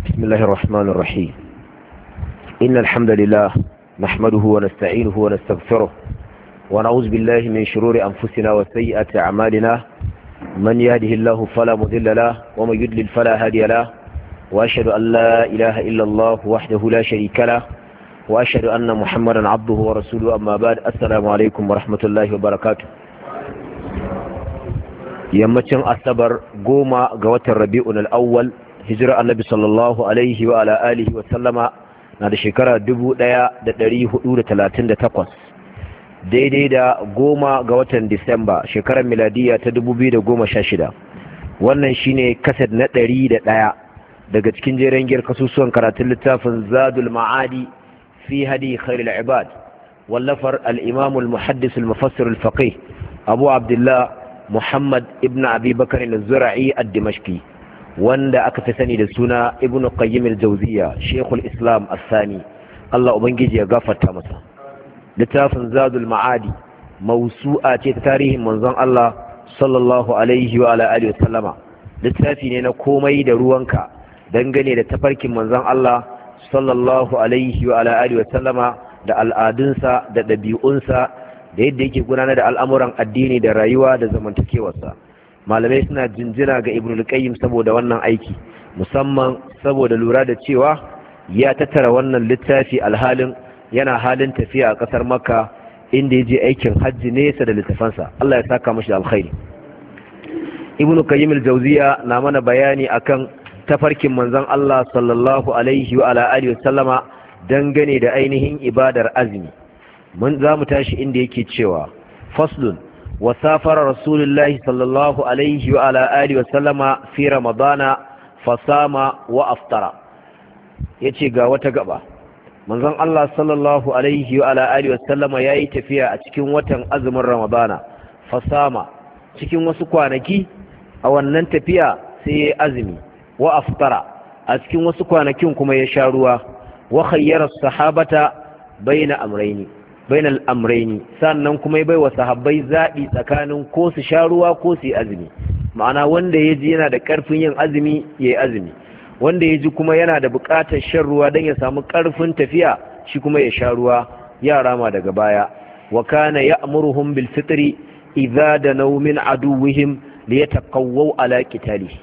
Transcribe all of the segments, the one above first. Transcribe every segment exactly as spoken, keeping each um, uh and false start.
بسم الله الرحمن الرحيم إن الحمد لله نحمده ونستعينه ونستغفره ونعوذ بالله من شرور أنفسنا وسيئات أعمالنا من يهده الله فلا مضل له ومن يضلل فلا هادي له وأشهد أن لا إله إلا الله وحده لا شريك له وأشهد أن محمدا عبده ورسوله أما بعد السلام عليكم ورحمة الله وبركاته. yammacin asabar goma ga watan rabi'un al'awwal hijira annabi sallallahu alaihi wa ala alihi wa sallama na da shekara dubu ɗaya da ɗari hudu da talatin da takwas daidai da goma ga watan disamba shekarar miladiya ta dubu biyu da goma sha shida. Wannan shine kaset na ɗari da ɗaya daga cikin jeren giyar kasusuwan karatun littafin zadul ma'adi fi hadi khairul ibad wallafar al-imam al-muhaddis al-mufassir al-faqih abu abdullah Muhammad ibn Abi Bakar al-Zura'i ad-Dimashqi wanda aka fi sani da suna Ibn Qayyim al-Jawziyya Sheikhul Islam As-Sani Allah ubangiji ya gafarta masa. Littafin Zadul Ma'adi mawsu'a ce ta tarihin manzon Allah sallallahu alaihi wa ala alihi wasallama. Littafi ne na komai da ruwanka dangane da tafarkin manzon Allah sallallahu alaihi wa ala alihi wasallama da al'adunsa da ɗabi'unsa da yadda yake gudanar da al'amuran addini da rayuwa da zamantakewarsa. Malamai suna jinjina ga Ibn al-Qayyim saboda wannan aiki, musamman saboda lura da cewa ya tattara wannan littafi alhalin yana halin tafiya a ƙasar Makka inda ya je aikin hajji nesa da littafansa. Allah ya saka mashi alkhairi. Ibn Qayyim al-Jawziyya na mana bayani akan tafarkin manzon Allah sallallahu alaihi wa ala alihi wasallama dangane da ainihin ibadar azumi. mun za mu tashi inda yake cewa faslun wa safara rasulullahi sallallahu alaihi wa ala alihi wa sallama fi ramadana fasama wa aftara. Yace ga wata gaba, manzon Allah sallallahu alaihi wa ala alihi wa sallama yayi tafiya a cikin watan azumin ramadana fasama, cikin wasu kwanaki a wannan tafiya sai yayi azumi, wa aftara, a cikin wasu kwanakin kuma ya sha ruwa, wa khayyara sahabata baina amrayni bainal amraini, sannan kuma ya bai wa sahabbai zaɓi tsakanin ko su sha ruwa ko su yi azumi. Ma'ana wanda ya ji yana da ƙarfin yin azumi ya yi azumi, wanda ya ji kuma yana da buƙatar shan ruwa don ya samu ƙarfin tafiya shi kuma ya sha ruwa ya rama daga baya. Wa kana ya'muruhum bil fitri idza danaw min aduwwihim liyataqawwaw ala qitalihi.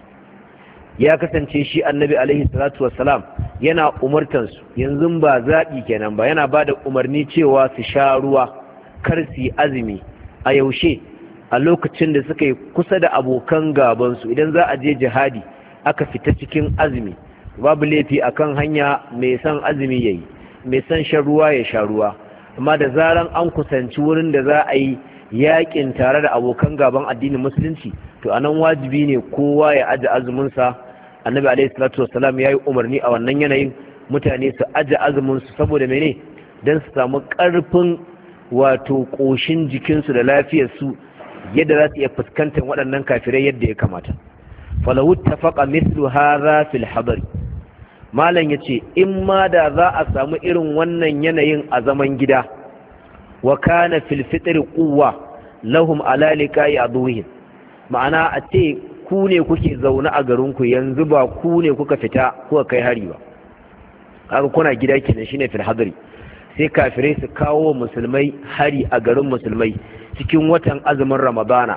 Ya kasance shi annabi alaihi salatu wassalam yana umartansu, yanzu ba zaɓi kenan ba, yana ba da umarni cewa su sha ruwa kar su yi azumi a yaushe, a lokacin da suka yi kusa da abokan gabansu. Idan za a je jihadi aka fita cikin azumi babu laifi akan hanya mai son azumi yayi, mai son shan ruwa ya sha ruwa, amma da zaran an kusanci wurin da za a yi yakin tare da abokan gaban addinin musulunci to anan wajibi ne kowa ya aje azuminsa. Annabi alaihi salatu wassalam yayi umarni a wannan yanayin mutane su aje azumin su saboda mene, dan su samu karfin wato koshin jikinsu da lafiyar su yadda za su iya fuskantar waɗannan kafirai yadda ya kamata. falahu tafaqa mithlu hadha fil hadar. Malam yace in ma da za a samu irin wannan yanayin a zaman gida, wa kana fil fitr quwwa lahum ala liqa'i aduwwihim, ma'ana a ce ku ne kuke zaune a garinku yanzu ba ku ne kuka fita kuka kai hari ba, haka kuna gida kenan shine fil hadri, sai kafirai su kawo musulmai hari a garin musulmai cikin watan azumin ramadana.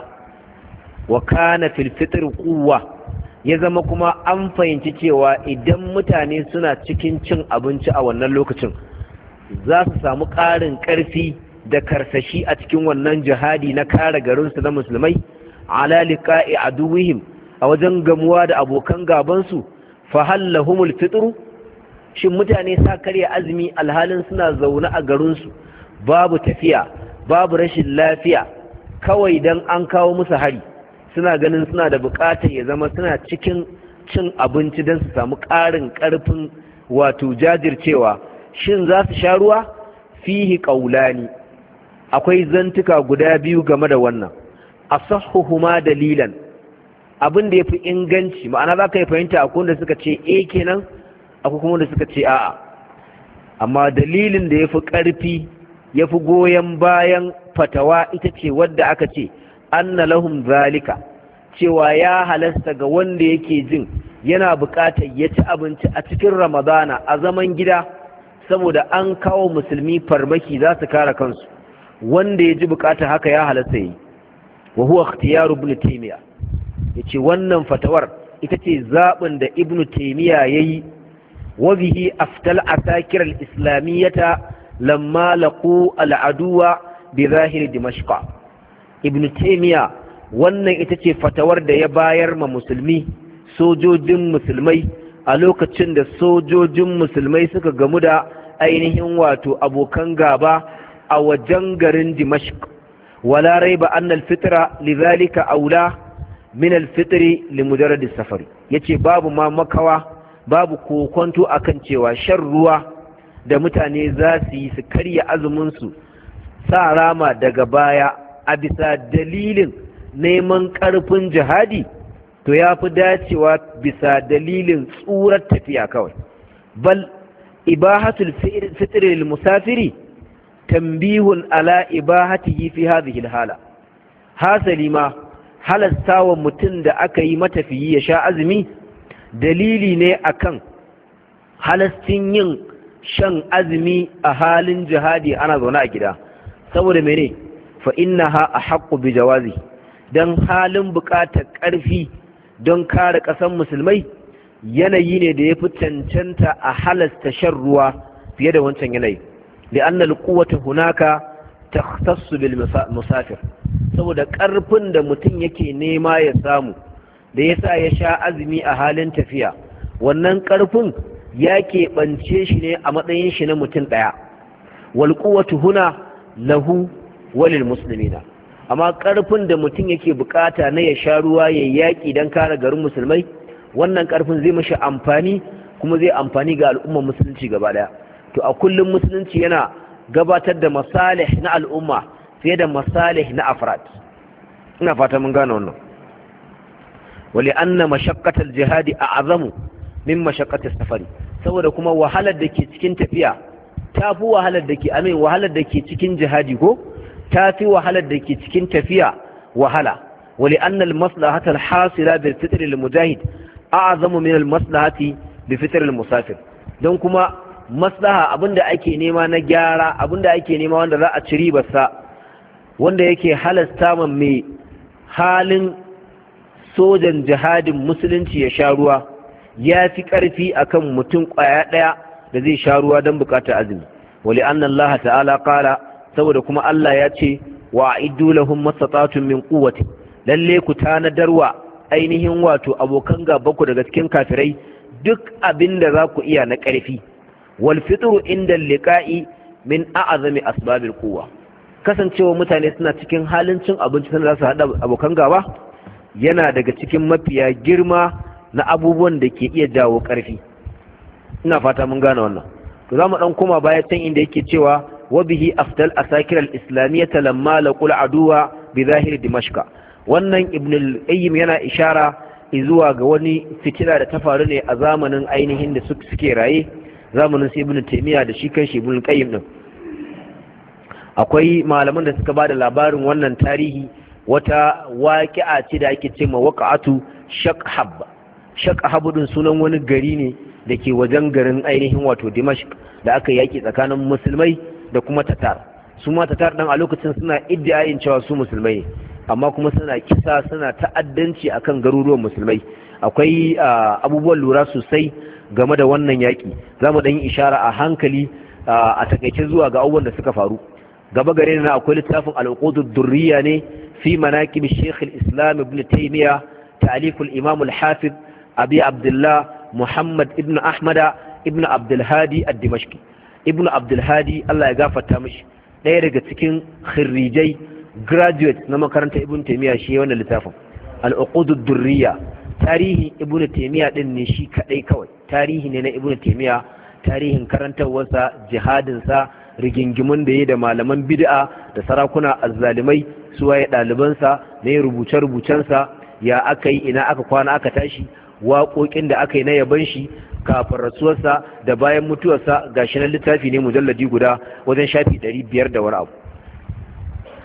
wa kana fil fitr quwwa, ya zama kuma an fahimci cewa idan mutane suna cikin cin abinci a wannan lokacin za su samu ƙarin ƙarfi da karsashi a cikin wannan jihadi na kare garinsu na musulmai ala liqa'i aduwwihim, a wajen gamuwa da abokan gabansu. fa hallahumul fitru, shin mutane sa karya azumi alhalin suna zaune a garinsu babu tafiya babu rashin lafiya, kawai dan an kawo musu hari suna ganin suna da bukatar ya zama suna cikin cin abinci don su samu ƙarin ƙarfin wato jajircewa, shin za su sha ruwa? Fihi qaulani, akwai zantuka guda biyu game da wannan. Asahhuhuma dalilan, abin da yafi inganci, ma'ana za ka yi fahimta akwai wanda suka ce eh kenan, akwai kuma wanda suka ce a'a, amma dalilin da yafi ƙarfi yafi goyon bayan fatawa ita ce wadda aka ce anna lahum zalika, cewa ya halasta ga wanda yake jin yana buƙatar ya ci abinci a cikin ramadana a zaman gida saboda an kawo musulmi farmaki za su kare kansu, wanda ya ji buƙatar haka ya halasta yi. wa huwa ikhtiyaru ibn taymiya, yace wannan fatawar ita ce zaɓin da ibn taymiya yayi. wa bihi aftal asakir al-islamiyyata lamma laqu al-aduwa bi zahir dimashq. ibn taymiya wannan ita ce fatawar da ya bayar ma musulmi, sojojin musulmai, a lokacin da sojojin musulmai suka gamu da ainihin wato abokan gaba a wajen garin dimashq. wala raiba anna al-fitra lidhalika aula min al-fitri li mujarrad as-safar. yace babu ma makawa, babu kokonto akan cewa shan ruwa da mutane za su yi su karya azumin su sa rama daga baya a bisa dalilin neman karfin jihadi, to ya fi dacewa bisa dalilin tsurar tafiya kawai. bal ibahatul fitr lil musafiri tambihun ala ibahatihi fi hadhihi al hala. hasali ma halastawa mutum da aka yi matafiyi ya sha azumi dalili ne akan halastin yin shan azumi a halin jihadi ana zaune a gida. saboda mene? fa innaha ahaqqu bi jawazi, dan halin buƙatar ƙarfi don kare ƙasar musulmai yanayi ne da ya fi cancanta a halasta shan ruwa fiye da wancan yanayi. li'anna al-quwwata hunaka takhtassu bil musafir, saboda ƙarfin da mutum yake nema ya samu da yasa ya sha azumi a halin tafiya, wannan ƙarfin ya keɓance shi ne a matsayin shi na mutum ɗaya. wal quwwatu huna lahu walil muslimina, amma ƙarfin da mutum yake bukata na ya sha ruwa ya yaƙi don kare garin musulmai, wannan ƙarfin zai mashi amfani kuma zai amfani ga al'ummar musulunci gaba ɗaya. to a kullum musulunci yana gabatar da masalih na al'umma fiye da masalih na afrad. ina fata mun gane wannan. wali anna mashaqqatal jihadi a'zamu min mashaqqatis safari, saboda kuma wahalar da ke cikin tafiya ta fi wahalar da ke amin wahalar da ke cikin jihadi ko ta fi wahalar da ke cikin tafiya wahala. wali annal maslahata alhasila bil fitr lil mujahid a'zamu min al maslahati bi fitr al musafir, don kuma maslaha abinda ake nema na gyara, abinda ake nema wanda za a ci ribarsa, wanda yake halasta man mai halin sojan jihadin musulunci ya sha ruwa, ya fi ƙarfi akan mutum ƙwaya ɗaya da zai sha ruwa don buƙatar azumi. wali anna Allah ta'ala qala, saboda kuma Allah ya ce wa a'iddu lahum mastata'tum min quwwati, lalle ku tanadarwa ainihin wato abokan gabanku daga cikin kafirai duk abinda za ku iya na ƙarfi. wal fitru inda liqa'i min a'zami asbabil quwwa, kasancewa mutane suna cikin halin cin abinci sanda za su hada abokan gaba yana daga cikin mafiya girma na abubuwan da ke iya jawo ƙarfi. ina fata mun gane wannan. to zamu dan koma baya can inda yake cewa وبه أفضل أساكر الإسلامية لما لقوا العدو بظاهر دمشق. wannan ibn al-qayyim yana ishara zuwa ga wani fitila da ta faru ne a zamanin ainihin da suke raye, zamanin sai ibn taymiya da shi kanshi ibn al-qayyim din. akwai malaman da suka bada labarin wannan tarihi, wata waqi'a ce da ake cewa waqa'atu shaqhab. shaqhab din sunan wani gari ne dake wajen garin ainihin wato dimashq da aka yaki tsakanin musulmai da kuma tatar. su ma tatar dan a lokacin suna iddiayin cewa su musulmai ne, amma kuma suna kisa suna ta'addanci akan garuruwan musulmai. akwai abubuwan lura sosai game da wannan yaki, zamu dan yi ishara a hankali a takeice zuwa ga abubuwan da suka faru. gaba gare na akwai littafin al-uqudud durriya ne fi manaqib Sheikh al-Islam Ibn Taymiyyah, ta'lif al-Imam al-Hafiz Abi Abdullah Muhammad ibn Ahmad ibn Abdul Hadi ad-Dimashqi. ibn Abdul Hadi Allah ya gafarta mishi, ɗaya daga cikin khirrijai graduate na makarantar ibn Taymiyyah shi wannan littafin al-uqudud durriya. tarihin ibn Taymiyyah din ne shi kadai kawai, tarihi ne na ibn Taymiyyah, tarihin karantawarsa, jihadinsa, rigingimun da ya da malaman bid'a da sarakuna azzalimai, suwaye ɗalibansa, ne rubuce-rubucensa, ya aka yi, ina aka kwana aka tashi, waƙoƙin da aka yi na yaban shi kafin rasuwarsa da bayan mutuwarsa. gashi nan littafi ne mujalladi guda wajen shafi ɗari biyar da wani abu.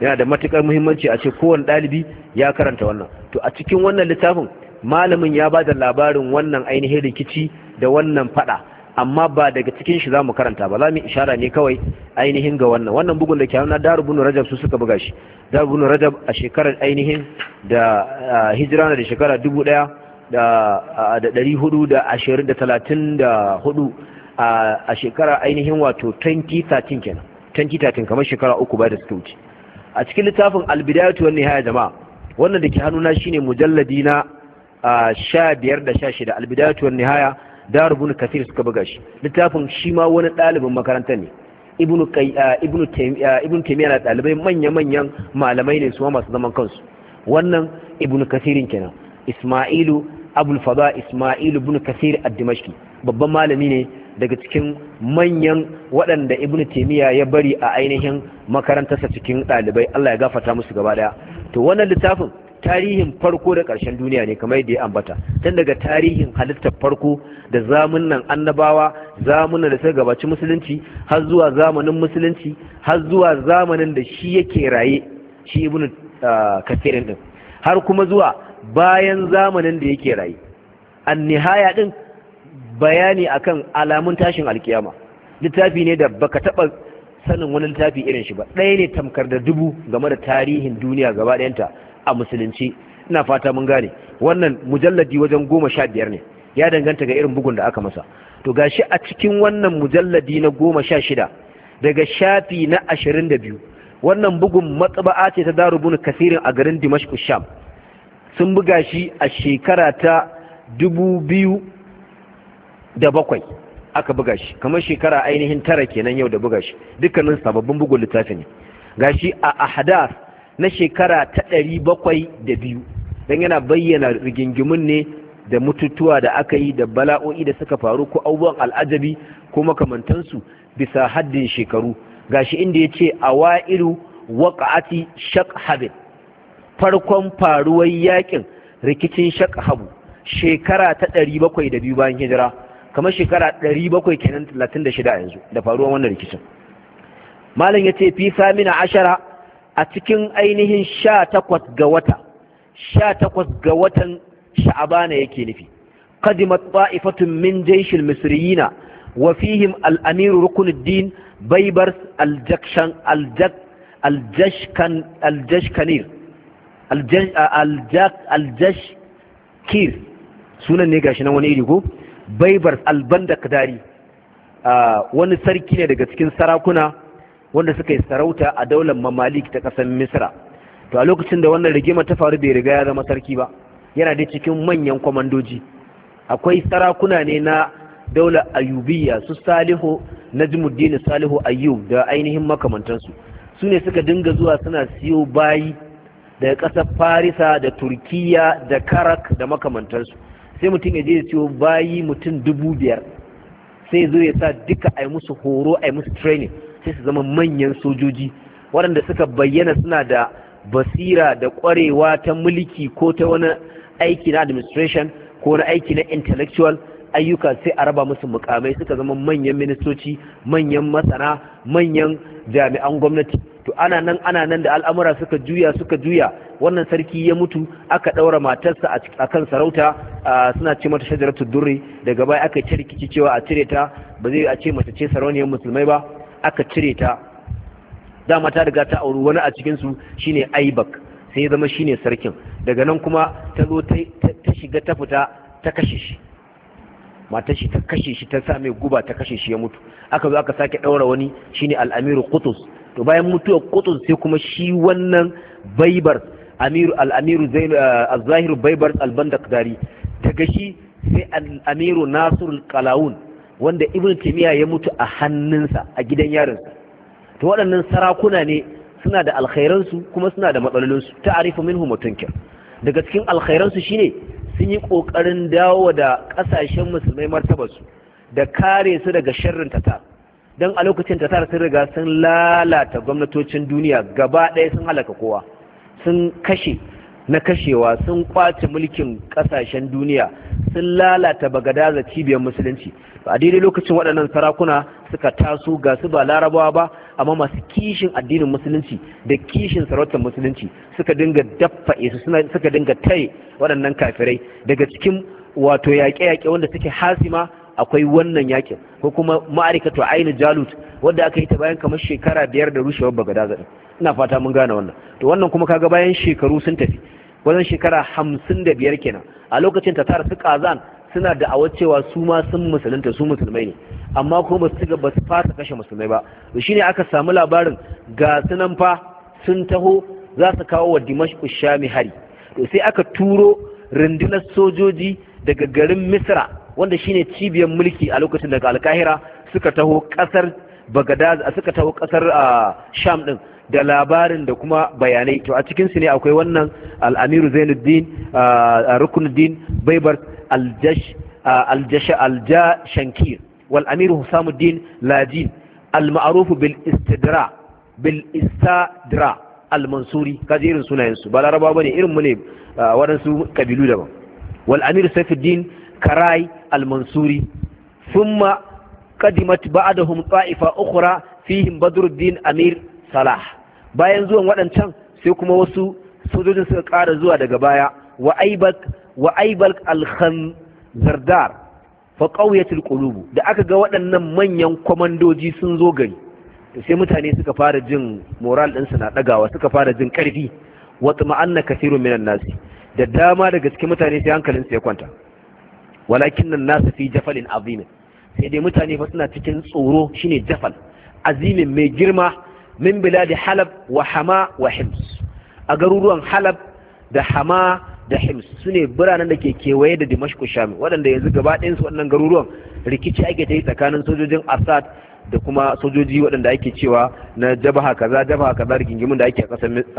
yana da matukar muhimmanci a ce kowane ɗalibi ya karanta wannan. To a cikin wannan littafin malamin ya ba da labarin wannan ainihin rikici da wannan fada, amma ba daga cikin shi za mu karanta ba, za mu ishara ne kawai ainihin ga wannan wannan bugun da ke hannun Darul Ibn Rajab su suka buga shi. Darul Ibn Rajab a shekarar ainihin da hijira na da shekara dubu ɗaya da ɗari hudu da ashirin da talatin da hudu a shekara ainihin wato twenty thirteen kenan, twenty thirteen kamar shekara uku bayan da suka wuce. A cikin littafin Al-Bidayatu wan Nihaya jama'a, wannan da ke hannuna shine mujalladi na sha biyar da sha shida, Al-Bidayatu wan Nihaya, Darul Ibn Kathir suka buga shi. Littafin shi ma wani ɗalibin makarantar ne, Ibn Ibn Ibn Taymiyyah na ɗalibai manya-manyan malamai ne su masu zaman kansu. Wannan Ibn Kathirin kenan, Ismailu Abul Fada Ismailu Ibn Kathir ad-Dimashqi, babban malami ne daga cikin manyan waɗanda Ibn Taymiyyah ya bari a ainihin makarantarsa cikin ɗalibai, Allah ya gafarta musu gaba daya. To wannan littafin tarihin farko da ƙarshen duniya ne kamar yadda ya ambata, tun daga tarihin halittar farko da zamunan annabawa, zamunan da suka gabaci musulunci, har zuwa zamanin musulunci, har zuwa zamanin da shi yake raye, shi Ibn Kathirin din, har kuma zuwa bayan zamanin da yake raye. An-Nihaya din bayani akan alamun tashin alkiyama, littafi ne da baka taba sanin wani littafi irin shi ba, ɗaya ne tamkar da dubu game da tarihin duniya gaba ɗayanta a musulunci. Ina fata mun gane. Wannan mujalladi wajen goma sha biyar ne, ya danganta ga irin bugun da aka masa. To gashi a cikin wannan mujalladi na goma sha shida daga shafi na ashirin da biyu, wannan bugun matsaba'a ce ta Darul Ibn Kathir a garin Dimashq Sham. Sun buga shi a shekara ta dubu biyu da bakwai aka buga shi, kamar shekara ainihin tara kenan yau da buga shi, dukkanin sababbin bugun littafi ne. Gashi a ahdath na shekara ta ɗari bakwai da biyu, don yana bayyana rigingimun ne da mututuwa da aka yi da bala'o'i da suka faru ko abubuwan al'ajabi ko makamantansu bisa haddin shekaru. Gashi inda ya ce a wa'iru waƙa'ati shaqhabin, farkon faruwar yakin rikicin shaqhabu shekara ta ɗari bakwai da biyu bayan hijira, kamar shekara ɗari bakwai kenan talatin da shida yanzu da faruwar wannan rikicin. Malam ya ce fi samina ashara, a cikin ainihin sha takwas ga wata, sha takwas ga watan sha'abana yake nufi. Qadimat ta'ifatun min jaishil misriyina wa fihim al-amir rukunuddin baybars al-jakshan al-jak al-jashkan al-jashkanir al-jashkir, sunan ne gashi nan wani iri ko baybars al-bandakdari, wani sarki ne daga cikin sarakuna wanda suka yi sarauta a daular mamalik ta ƙasar misra. To a lokacin da wannan rigima ta faru bai riga ya zama sarki ba, yana da cikin manyan kwamandoji. Akwai sarakuna ne na daular ayyubiyya su Salihu Najmuddin Salihu Ayyub da ainihin makamantansu, su ne suka dinga zuwa suna siyo bayi daga ƙasar Farisa da Turkiya da Karak da makamantansu. Sai mutum ya je ya siyo bayi mutum dubu biyar, sai zo ya sa duka a yi musu horo, a yi musu training, sai su zama manyan sojoji waɗanda suka bayyana suna da basira da ƙwarewa ta mulki ko ta wani aiki na administration ko na aiki na intellectual ayyuka, sai a raba musu mukamai, suka zama manyan ministoci, manyan masana, manyan jami'an gwamnati. To ana nan ana nan da al'amura suka juya suka juya, wannan sarki ya mutu, aka ɗaura matarsa a kan sarauta, suna ce mata shajaratu durri. Daga baya aka yi rikici cewa a cire ta, ba zai a ce mace ce sarauniyar musulmai ba, aka cire ta. Dama ta riga ta auri wani a cikinsu shine Aibak, sai ya zama shine sarkin. Daga nan kuma ta zo ta shiga ta fita ta kashe shi, matar shi ta kashe shi, ta sa mai guba ta kashe shi ya mutu. Aka zo aka sake ɗaura wani shine al-Amiru Qutus. To bayan mutuwar Qutus sai kuma shi wannan Baibar Amiru al-Amiru Zain al-Zahir Baibar al-Bandakdari, daga shi sai al-Amiru Nasrul Qalawun wanda Ibn Taymiyyah ya mutu a hannunsa a gidan yarinsa. To waɗannan sarakuna ne, suna da alkhairansu kuma suna da matsalolinsu, ta'arifu minhum wa tunkir. Daga cikin alkhairansu shine sun yi kokarin dawo da kasashen musulmai martabarsu da kare su daga sharrin tatar. Dan a lokacin tatar sun riga sun lalata gwamnatocin duniya gaba ɗaya, sun halaka kowa, sun kashe na kashewa, sun kwace mulkin kasashen duniya, sun lalata Bagadaza cibiyar musulunci. A daidai lokacin waɗannan sarakuna suka taso ga su ba larabawa ba amma masu kishin addinin musulunci da kishin sarautar musulunci suka dinga daffae su suka dinga tare waɗannan kafirai. Daga cikin wato yaƙe-yaƙe wanda suke hasima akwai wannan yaƙin ko kuma ma'arikatu ainu jalut wanda aka yi ta bayan kamar shekara biyar da rushewar Bagadaza din. Ina fata mun gane wannan. To wannan kuma kaga bayan shekaru sun tafi wajen shekara hamsin da biyar kenan. A lokacin tatar su Kazan suna da awa cewa su ma sun musulunta, su musulmai ne, amma kuma ba su ba su fasa kashe musulmai ba. To shine aka samu labarin ga sunan fa sun taho za su kawo wa Dimashq Shami hari. To sai aka turo rundunar sojoji daga garin Misra wanda shine cibiyar mulki a lokacin daga Alkahira suka taho kasar Baghdad, suka taho kasar Sham din da labarin da kuma bayanai. To a cikin su ne akwai wannan al-Amiru Zainuddin Rukunuddin Baybar al-Jash al-Jash al-Jashankir wal Amiru Husamuddin Lajin al-ma'ruf bil istidra bil istadra al-Mansuri. kaje irin sunayen su ba Laraba bane, irin mu ne waɗansu kabilu daban. wal Amir Saifuddin Karai al-Mansuri. thumma qadimat ba'dahum ta'ifa ukhra fihim Badruddin Amir Salah. Bayan zuwan waɗancan sai kuma wasu sojojin suka ƙara zuwa daga baya wa aibak wa aibal al-Khanzardar fa qawiyatul qulub. Da aka ga waɗannan manyan komandoji sun zo gari sai mutane suka fara jin moral ɗinsu na ɗagawa, suka fara jin ƙarfi. wa tuma'anna kathirun minan nasi, da dama daga cikin mutane sai hankalin su ya kwanta. walakin nan nasu fi jafalin azim, sai dai mutane fa suna cikin tsoro, shine jafal azimin mai girma. min biladi Halab wa Hama wa Hims, a garuruwan Halab da Hama da Hims sune biranen da ke kewaye da Dimashq Sham, waɗanda yanzu gaba ɗayan su waɗannan garuruwan rikici ake ta yi tsakanin sojojin Assad da kuma sojoji waɗanda ake cewa na jabaha kaza jabaha kaza rigingimin da ake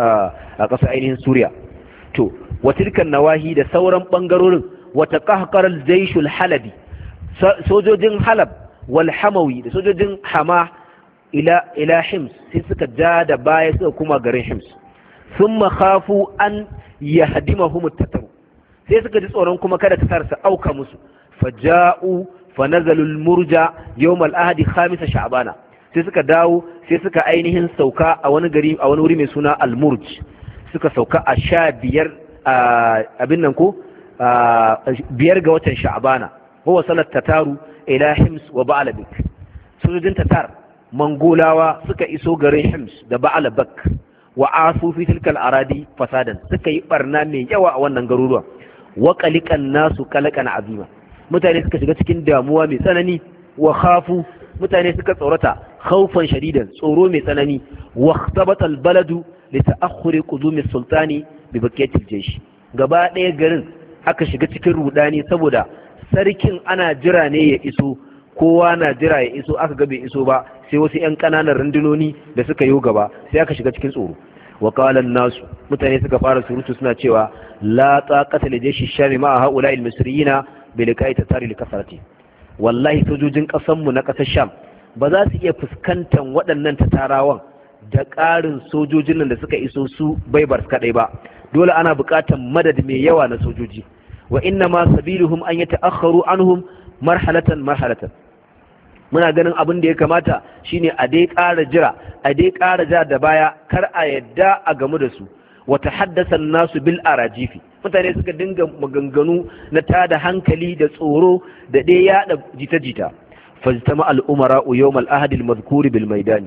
a ƙasar ainihin Suriya. To wa tilkan nawahi da sauran bangarorin wa taqahqara al-jaysh al-halabi, sojojin Halab wal Hamawi da sojojin Hama ila ila Hims sai suka ja da baya suka kuma garin Hims. thumma khafu an yahdimahum at-tatar, sai suka ji tsoron kuma kada tatar su auka musu. faja'u fanazalu al-murja yawm al-ahad khamis sha'bana, sai suka dawo sai suka ainihin sauka a wani gari a wani wuri mai suna al-murj, suka sauka a sha biyar abin nan ko biyar ga watan sha'bana. huwa salat tataru ila Hims wa Ba'labik, sojojin tatar mangolawa suka iso garin Hims da Ba'labak wa asu fi tilkal aradi fasadan, suka yi barna mai yawa a wannan garuruwa. wa qaliqan nasu qalaqan azima, mutane suka shiga cikin damuwa mai tsanani. wa khafu, mutane suka tsorata khawfan shadidan, tsoro mai tsanani. wa khtabata al baladu li ta'akhkhuri qudumi sultani bi baqiyatil jaysh, gaba ɗaya garin aka shiga cikin rudani saboda sarkin ana jira ne ya iso, kowa na jira ya iso, aka ga bai iso ba, sai wasu ƴan ƙananan rundunoni da suka yi gaba sai aka shiga cikin tsoro. wa qala nasu, mutane suka fara surutu suna cewa la taqata li jayshi shari ma haula'i al-misriyina bi liqa'i tatari li kasarati, wallahi sojojin ƙasar mu na ƙasar Sham ba za su iya fuskantar waɗannan tatarawan da ƙarin sojojin nan da suka iso su Baibar kadai ba, dole ana buƙatar madad mai yawa na sojoji. wa inna ma sabiluhum an yata'akhkharu anhum marhalatan marhalatan, muna ganin abin da ya kamata shine a dai ƙara jira a dai ƙara jira da baya, kar a yadda a gamu da su. wa tahaddasa nasu bil arajifi, mutane suka dinga maganganu na tada hankali da tsoro da dai yada jita-jita. fajtama al umara yawm al ahad al madhkur bil maidani,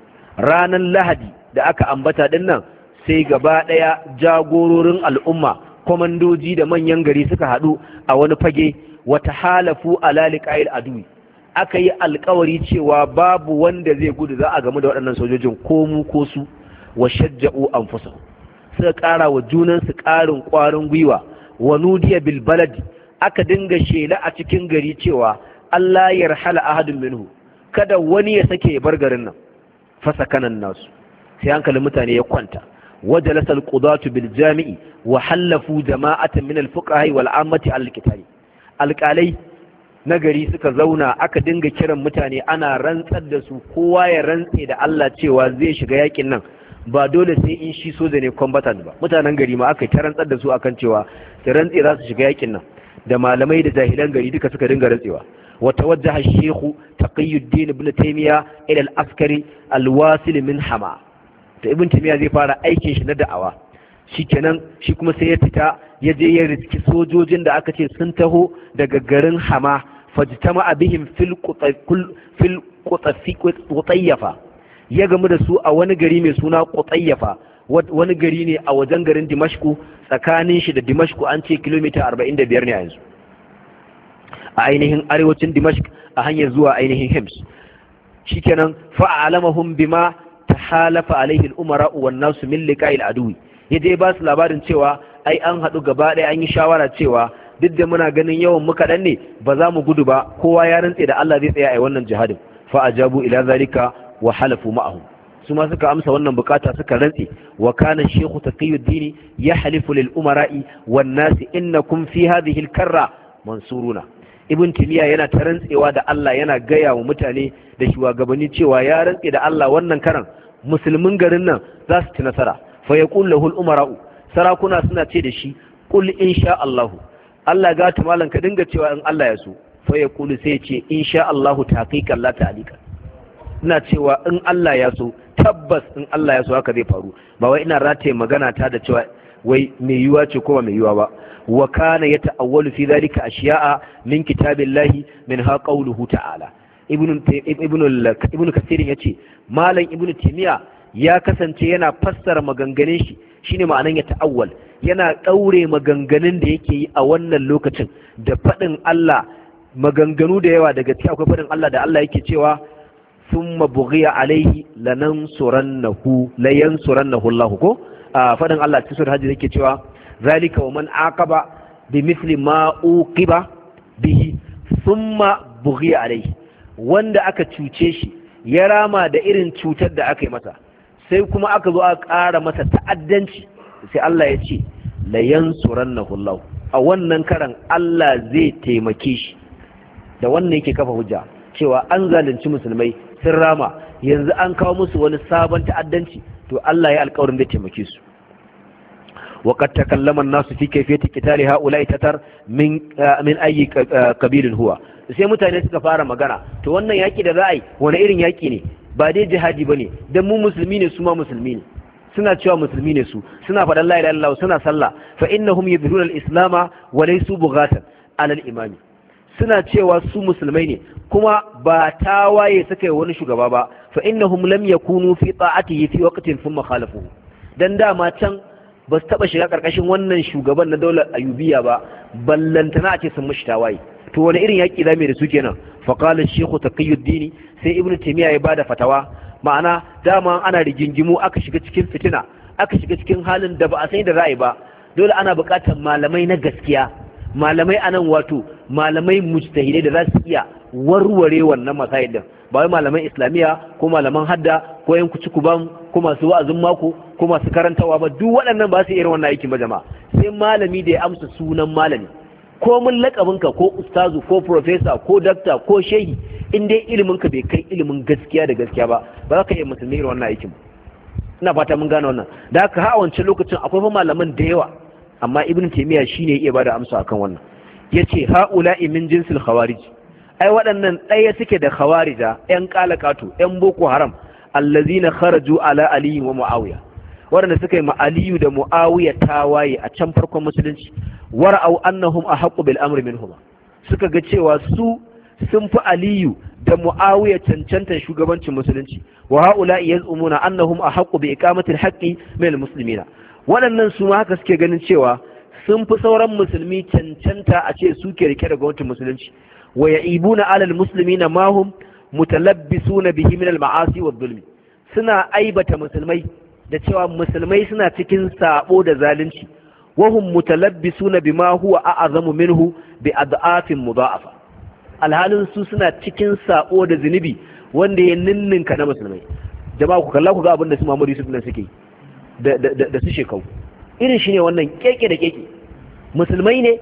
ranan lahadi da aka ambata din nan sai gaba daya jagororin al'umma, komandoji da manyan gari suka hadu a wani fage. wa tahalafu ala liqa'il adwi, aka yi alkawari cewa babu wanda zai gudu, za a gamu da waɗannan sojojin ko mu ko su. wa shajja'u anfusahum, suka ƙara wa junansu ƙarin ƙwarin gwiwa. wa nudiya bil baladi, aka dinga shela a cikin gari cewa Allah ya yarhala ahadun minhu, kada wani ya sake ya bar garin nan. fasakanan nasu, sai hankalin mutane ya kwanta. wajalasa al-qudatu bil jami'i wa halafu jama'atan min al-fuqaha wal 'ammati al-qitali, alƙalai na gari suka zauna aka dinga kiran mutane ana rantsar da su, kowa ya rantse da Allah cewa zai shiga yakin nan ba dole sai in shi soja ne combatant ba, mutanen gari ma aka yi ta rantsar da su akan cewa su rantse za su shiga yakin nan, da malamai da jahilan gari duka suka dinga rantsewa. wa tawajjaha ash-shaykh taqiyuddin ibn taymiya ila al-askari al-wasil min hama, to ibn taymiya zai fara aikin shi na da'awa. Shikenan shi kuma sai ya fita ya je ya riski sojojin da aka ce sun taho daga garin hama, fajtama bihim fil fil qutayyafa, ya gamu da su a wani gari mai suna qutayyafa, wani gari ne a wajen garin dimashku, tsakanin shi da dimashku an ce kilomita arba'in da biyar ne a yanzu, a ainihin arewacin dimashq a hanyar zuwa ainihin hims. Shikenan fa'alamahum bima tahalafa alaihi al-umara wan nasu min liqa'il adwi, yaje ba su labarin cewa ai an hadu gaba ɗaya an yi shawara cewa duk da muna ganin yawan mu kaɗan ne ba za mu gudu ba, kowa ya rantse da Allah zai tsaya a wannan jihadin. Fa ajabu ila zalika wa halafu ma'ahu, su ma suka amsa wannan bukata suka rantse. Wa kana shaykhu taqiyuddin yahlifu lil umara'i wan nasi innakum fi hadhihi al karra mansuruna. Ibn Timiya yana ta rantsewa da Allah, yana gaya wa mutane da shugabanni cewa ya rantse da Allah wannan karan musulmin garin nan za su ci nasara. Fa yaqul lahu al umara'u, sarakuna suna ce da shi qul insha Allah, Allah ga ta malan ka dinga cewa in Allah ya so. Fa yaqulu sai ce insha Allah tahqiqan la ta'lika, ina cewa in Allah ya so, tabbas in Allah ya so haka zai faru, ba wai ina rataye magana ta da cewa wai mai yiwa ce ko ba mai yiwa ba. wa kana yata'awwalu fi dhalika ashiya'a min kitabillahi minha qawluhu ta'ala. ibn ibn ibn kasir yace malam ibn timiya ya kasance yana fassara maganganun shi, shine ma'anan ya ta'awwal, yana daure maganganun da yake yi a wannan lokacin da fadin Allah, maganganu da yawa daga cikin akwai fadin Allah da Allah yake cewa thumma bughiya alaihi lanansurannahu layansurannahu Allah, ko a fadin Allah cikin sura hajji yake cewa zalika wa man aqaba bimithli ma uqiba bihi thumma bughiya alaihi, wanda aka cuce shi ya rama da irin cutar da aka yi masa, sai kuma aka zo aka ƙara masa ta'addanci, sai Allah ya ce la yansurannahu Allah, a wannan karan Allah zai taimake shi. Da wannan yake kafa hujja cewa an zalunci musulmai sun rama, yanzu an kawo musu wani sabon ta'addanci, to Allah ya alƙawarin da taimake su. وقد تكلم الناس في كيفية قتال هؤلاء تتر من من أي قبيل هو. sai mutane suka fara magana, to wannan yaki da za a yi wani irin yaki ne, ba dai jihadi bane, dan mu musulmi ne su ma musulmi ne, suna cewa musulmi ne su, suna faɗan la ilaha illallah, suna sallah, fa innahum yadhuruna al-islama wa laysu bughatan ala al-imami, suna cewa su musulmai ne kuma ba tawaye suka yi wani shugaba ba, fa innahum lam yakunu fi ta'atihi fi waqtin thumma khalafuhu, dan dama can ba su taɓa shiga ƙarƙashin wannan shugaban na daular ayubiya ba, ballantana a ce sun mashi tawaye. To wani irin yaƙi za mu da su kenan? Faƙalar shehu taqiyuddin, sai ibnu taymiya ya bada fatawa, ma'ana dama ana rigingimu, aka shiga cikin fitina, aka shiga cikin halin da ba a san da za a yi ba, dole ana buƙatar malamai na gaskiya, malamai anan wato malamai mujtahidai da za su iya warware wannan masail din, ba wai malaman islamiyya ko malaman hadda ko yan kuci kuban ko masu wa'azin mako ko masu karantawa ba, duk waɗannan ba su irin wannan aikin ba jama'a. Sai malami da ya amsa sunan malami, ko mun lakabinka ko ustazu ko professor ko dakta ko shehi, in dai ilimin ka bai kai ilimin gaskiya da gaskiya ba, ba za ka iya musulmi irin wannan aikin ba. Ina fata mun gane wannan. Da haka ha a wancan lokacin akwai fa malaman da yawa, amma ibn taymiya shine ya iya bada amsa akan wannan. Yace haula'i min jinsil khawarij, ai waɗannan ɗaya suke da khawarija, ƴan kalakatu, ƴan boko haram, allazina kharaju ala ali wa muawiya, waɗanda suka yi ma aliyu da muawiya tawaye a can farkon musulunci. Wara'au annahum ahaqqu bil amri minhuma, suka ga cewa su sun fi aliyu da muawiya cancantar shugabancin musulunci. Wa haula'i yaz'umuna annahum ahaqqu bi iqamati al-haqqi min al-muslimina, waɗannan su ma haka suke ganin cewa sun fi sauran musulmi cancanta a ce su ke rike da gwamnatin musulunci. Wa ya'ibuna alal muslimina ma hum mutalabbisuna bihi min al-ma'asi wa dhulmi, suna aibata musulmai da cewa musulmai suna cikin sabo da zalunci. Wa hum mutalabbisuna bima huwa a'zamu minhu bi ad'afin mudha'afa, alhalin su suna cikin sabo da zunubi wanda ya ninninka na musulmai. Jama'a ku kalla ku ga abin da su Muhammadu Yusuf nan suke da da da su shekau, irin shi ne wannan keke da keke. Musulmai ne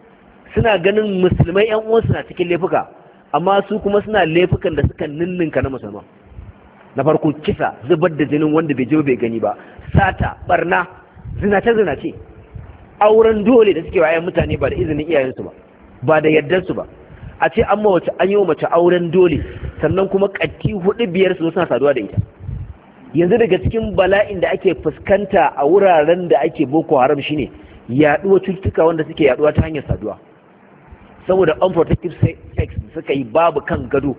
suna ganin musulmai yan uwansu na cikin laifuka, amma su kuma suna laifukan da suka ninninka na musulman. na farko kisa, zubar da jinin wanda bai je bai gani ba, sata, barna, zinace zinace, auren dole da suke wayan mutane ba da izinin iyayensu ba, ba da yardarsu ba. A ce an mawace an yi wa mace auren dole sannan kuma katti hudu biyar su suna saduwa da ita. Yanzu daga cikin bala'in da ake fuskanta a wuraren da ake boko haram shine yaduwa cututtuka wanda suke yaduwa ta hanyar saduwa, saboda unprotected sex suka yi babu kan gado,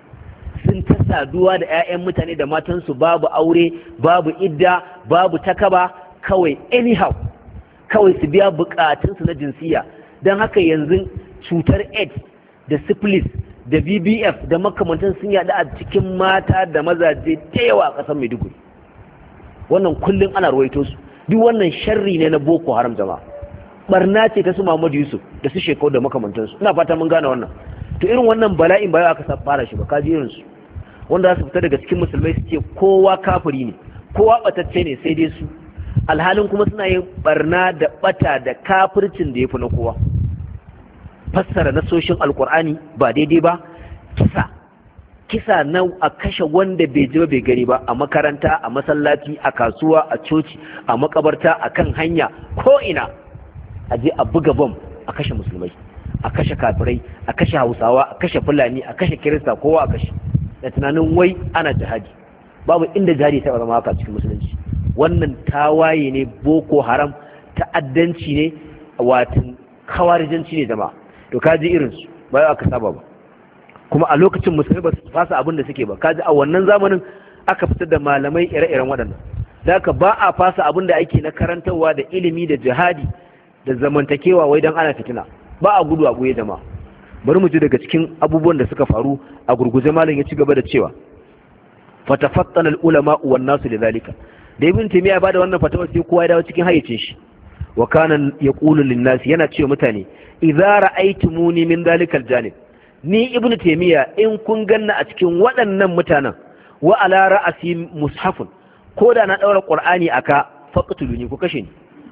sun ta saduwa da 'ya'yan mutane da matansu, babu aure, babu idda, babu takaba, kawai anyhow, kawai su biya bukatunsu na jinsiya. Don haka yanzu cutar AIDS da syphilis da B B F da makamantan sun yada a cikin mata da mazaje da yawa a ƙasar Maiduguri. Wannan kullum ana ruwaito su. Duk wannan sharri ne na Boko Haram jama'a. Barna ce ta su Muhammadu Yusuf da su Shekau da makamantansu. Ina fata mun gane wannan. To irin wannan bala'in ba aka fara shi ba, kaji irin su. Wanda za su fita daga cikin musulmai su ce kowa kafiri ne, kowa batacce ne sai dai su. Alhalin kuma suna yin barna da bata da kafircin da ya fi na kowa. Fassara nasoshin alkur'ani ba daidai ba, kisa kisa na a kashe wanda bai ji ba bai gani ba, a makaranta, a masallaci, a kasuwa, a coci, a makabarta, a kan hanya, ko ina a je a buga bom a kashe musulmai, a kashe kafirai, a kashe hausawa, a kashe fulani, a kashe kirista, kowa a kashe, da tunanin wai ana jihadi. Babu inda jihadi ta zama haka cikin musulunci. Wannan tawaye ne, Boko Haram, ta'addanci ne, watan kawarijanci ne jama'a. To kaji irinsu ba aka saba ba, kuma a lokacin musulmi ba su fasa abin da suke ba. Kaji a wannan zamanin aka fitar da malamai ire-iren waɗannan, da aka ba a fasa abin da ake na karantarwa da ilimi da jihadi da zamantakewa wai don ana fitina. Ba a gudu a goye jama'a. Bari mu ji daga cikin abubuwan da suka faru a gurguje. Malam ya ci gaba da cewa fatafattana al-ulama wan nasu lidhalika. Da Ibn Taymiyyah ya bada wannan fatawa sai kowa ya dawo cikin hayyacin shi. Wa kana yaqulu lin-nas, yana cewa mutane, idza ra'aytumuni min dhalikal janib, ni Ibn Taymiyyah in kun ganna a cikin waɗannan mutanen, wa ala ra'asi mushafun, ko da na daura qur'ani aka, faqtuluni, ku kashe ni.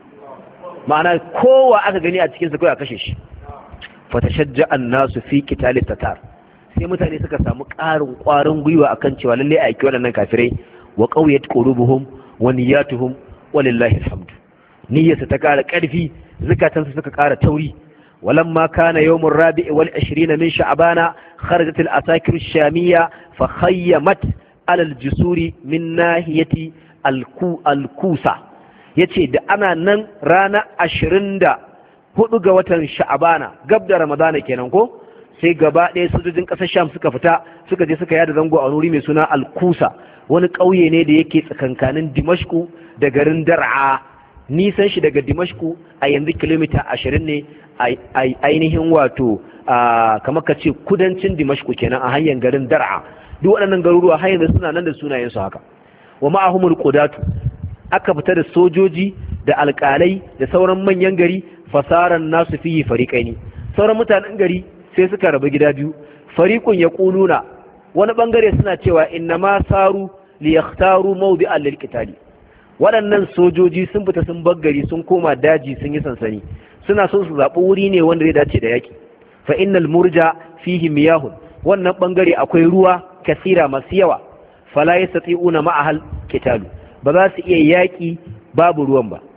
Ma'ana kowa aka gani a cikin sa kai a kashe shi. Fatashajja an-nasu fi qitalit tatar, sai mutane suka samu ƙarin ƙwarin gwiwa akan cewa lalle a yaki waɗannan kafirai. Wa qawiyat qulubuhum wa niyyatuhum walillahi alhamdu, niyyarsa ta ƙara ƙarfi, zakatansu suka ƙara tauri. ولما كان يوم الرابع والعشرين من شعبان خرجت العساكر الشامية فخيمت على الجسور من ناحية الكو الكوسة. yace da ana nan rana ashirin da hudu ga watan sha'abana gab da ramadana kenan ko, sai gaba ɗaya sojojin ƙasar sham suka fita suka je suka yada zango a wuri mai suna al-kusa, wani ƙauye ne da yake tsakankanin dimashku da garin dar'a. Nisan shi daga dimashku a yanzu kilomita ashirin ne, ainihin wato kamar ka ce kudancin dimashku kenan a hanyar garin dar'a. Duk waɗannan garuruwa har yanzu suna nan da sunayensu haka. Wa ma'ahumul qudatu, aka fita da sojoji da alƙalai da sauran manyan gari. Fasaran nasu fihi fariqaini, sauran mutanen gari sai suka rabu gida biyu. Fariqun yaquluna, wani bangare suna cewa innama saru li yakhtaru mawdi'an lil qitali, waɗannan sojoji sun fita sun baggari sun koma daji sun yi sansani, suna so su zaɓi wuri ne wanda zai dace da yaƙi. Fa innal murja fihi miyahun, wannan ɓangare akwai ruwa kasira masu yawa. Fala yastati'una ma'ahal qitalu, ba za su iya yaƙi babu ruwan ba.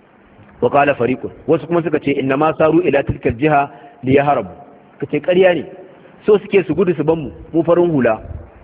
Wa qala fariqun, wasu kuma suka ce inna ma saru ila tilkal jiha li yahrabu, kace ƙarya ne, so suke su gudu su ban mu mu farin hula.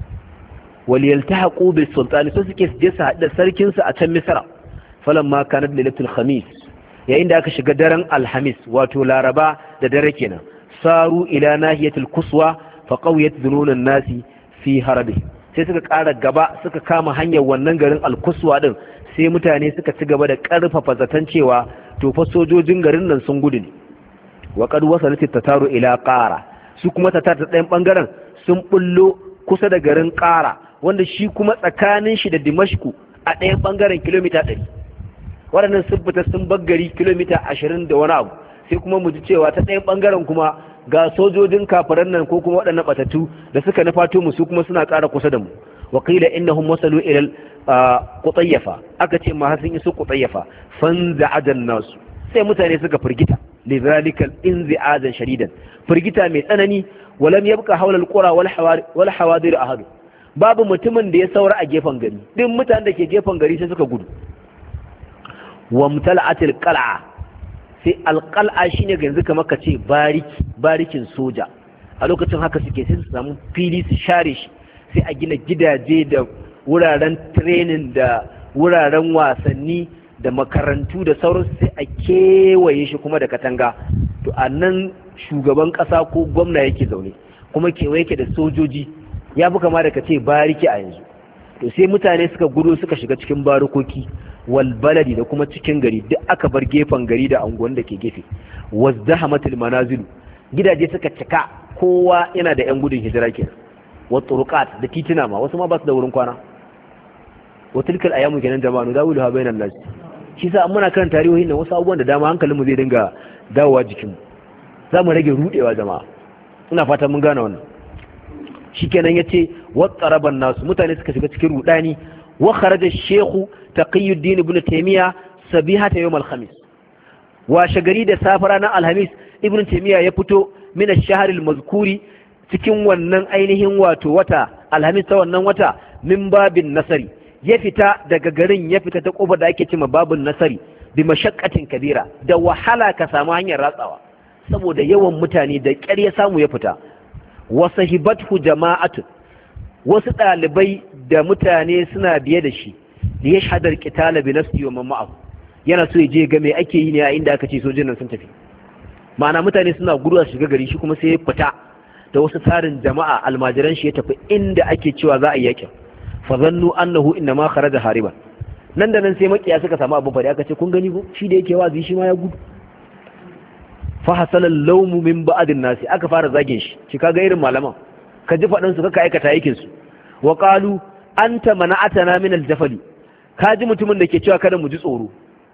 وليلتحقوا بالسلطان، so suke su je su haɗu da sarkinsu a can Misra. Falamma kanat lailatul khamis, yayin da aka shiga daren alhamis wato laraba da dare kenan, saru ila nahiyatul kuswa fa qawiyat dhununun nasi fi harabi, sai suka ƙara gaba suka kama hanyar wannan garin alkuswa din, sai mutane suka ci gaba da ƙarfafa zaton cewa to fa sojojin garin nan sun gudu ne. Wa qad wasalat tataru ila qara, su kuma tatar ta ɗayan bangaren sun bullo kusa da garin qara, wanda shi kuma tsakanin shi da Dimashku a ɗayan ɓangaren kilomita ɗari. Waɗannan sun fita sun baggari kilomita ashirin da wani abu, sai kuma mu ji cewa ta ɗayan ɓangaren kuma ga sojojin kafiran nan ko kuma waɗannan ɓatattu da suka nufato mu su kuma suna ƙara kusa da mu. Wa qila innahum wasalu ila Qutayyafa, aka ce ma sun iso Qutayyafa. Fanza'adan nasu, sai mutane suka firgita, lidhalika inzi'adan shadidan, firgita mai tsanani. Walam yabqa hawla al-qura wal hawadir ahad, babu mutumin da ya saura a gefen gari duk mutanen da ke gefen gari sai suka gudu wa mutala'atil qal'a sai alqal'a shine ga yanzu kamar ka ce bariki barikin soja a lokacin haka suke sai su samu fili su share shi sai a gina gidaje da wuraren training da wuraren wasanni da makarantu da sauransu sai a kewaye shi kuma da katanga to a nan shugaban ƙasa ko gwamna yake zaune kuma kewaye yake da sojoji ya fi kama da ka ce bariki a yanzu to sai mutane suka gudu suka shiga cikin barikoki wal baladi da kuma cikin gari duk aka bar gefen gari da anguwan da ke gefe wazdahamatul manazilu gidaje suka cika kowa yana da yan gudun hijira kenan wa turuqat da titina ma wasu ma ba su da wurin kwana wa tilkal ayamu kenan jama'u dawulu ha bainan nas shi sa muna kan tarihohin nan wasu abubuwan da dama hankalin mu zai dinga dawowa jikin mu za mu rage rudewa jama'a ina fatan mun gane wannan shikenan yace wa tsaraban nasu mutane suka shiga cikin rudani wa kharaja shaykhu taqiyuddin ibn taymiya sabihata yawm al-khamis wa shagari da safara na alhamis ibn taymiya ya fito min ash-shahr al-mazkuri cikin wannan ainihin wato wata alhamis ta wannan wata min babin nasari ya fita daga garin ya fita ta kofar da ake cewa babun nasari bi mashaqqatin kabira da wahala ka samu hanyar ratsawa saboda yawan mutane da ƙyar ya samu ya fita wasahibathu jama'atu wasu ɗalibai da mutane suna biye da shi da ya shahadar qitala bi nafsi wa ma'ahu yana so ya je ga me ake yi ne a inda aka ce sojin nan sun tafi ma'ana mutane suna guduwa shiga gari shi kuma sai ya fita da wasu tarin jama'a almajiran shi ya tafi inda ake cewa za a yi yakin fa zannu annahu inma kharaja hariban nan da nan sai makiya suka samu abin fari aka ce kun gani ko shi da yake wazi shi ma ya gudu fa hasala lawmu min ba'din nasi aka fara zagin shi shi kaga irin malaman ka ji fadan su kaka aikata aikin su wa qalu anta mana'atana min al-jafali ka ji mutumin da ke cewa kada mu ji tsoro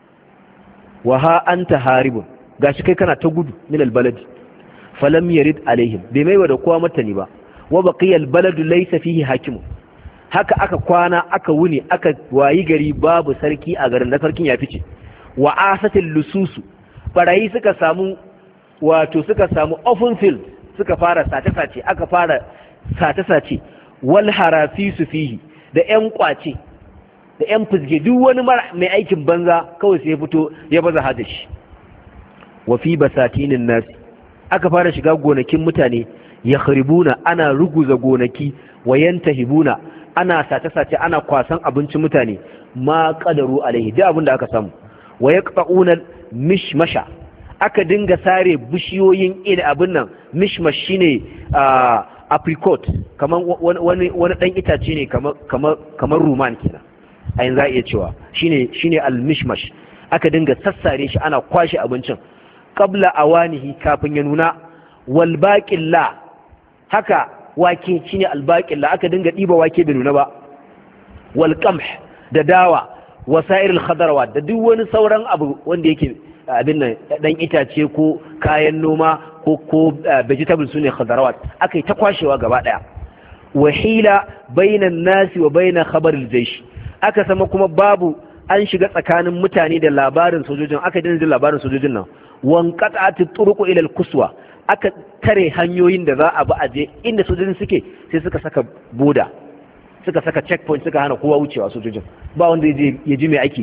wa ha anta haribun gashi kai kana ta gudu min al-baladi falam yarid alaihim bai mai da kowa matani ba wa baqiya al-baladu laysa fihi hakimun haka aka kwana aka wuni aka wayi gari babu sarki a garin da sarkin ya fice wa asatil lususu barayi suka samu wato suka samu open field suka fara sace-sace aka fara sace-sace wal harafisu fihi da yan kwace da yan fizge duk wani mai aikin banza kawai sai ya fito ya baza hadashi wa fi basatinin nas aka fara shiga gonakin mutane ya kharibuna ana ruguza gonaki wa yantahibuna ana sace-sace ana kwasan abincin mutane ma qadaru alaihi da abin da aka samu wa yaqta'una mishmasha aka dinga sare bishiyoyin ina abin nan mishmash shine apricot kaman wani wani dan itace ne kamar kamar kamar ruman kenan a yanzu za a iya cewa shine shine al-mishmash aka dinga sassare shi ana kwashe abincin qabla awanihi kafin ya nuna wal baqilla haka wake shine al baqilla aka dinga diba wake bai nuna ba wal qamh da dawa wasairil khadarawat da duk wani sauran abu wanda yake abin nan dan itace ko kayan noma ko ko vegetables sune khadarawat akai ta kwashewa gaba daya wahila bainan nasi wa baina khabaril jaysh aka sama kuma babu an shiga tsakanin mutane da labarin sojojin aka dinga labarin sojojin nan wan qat'at turuqu ila al-kuswa aka tare hanyoyin da za a bi aje inda sojojin suke sai suka saka boda suka saka checkpoint suka hana kowa wucewa sojojin ba wanda ya ji mai ake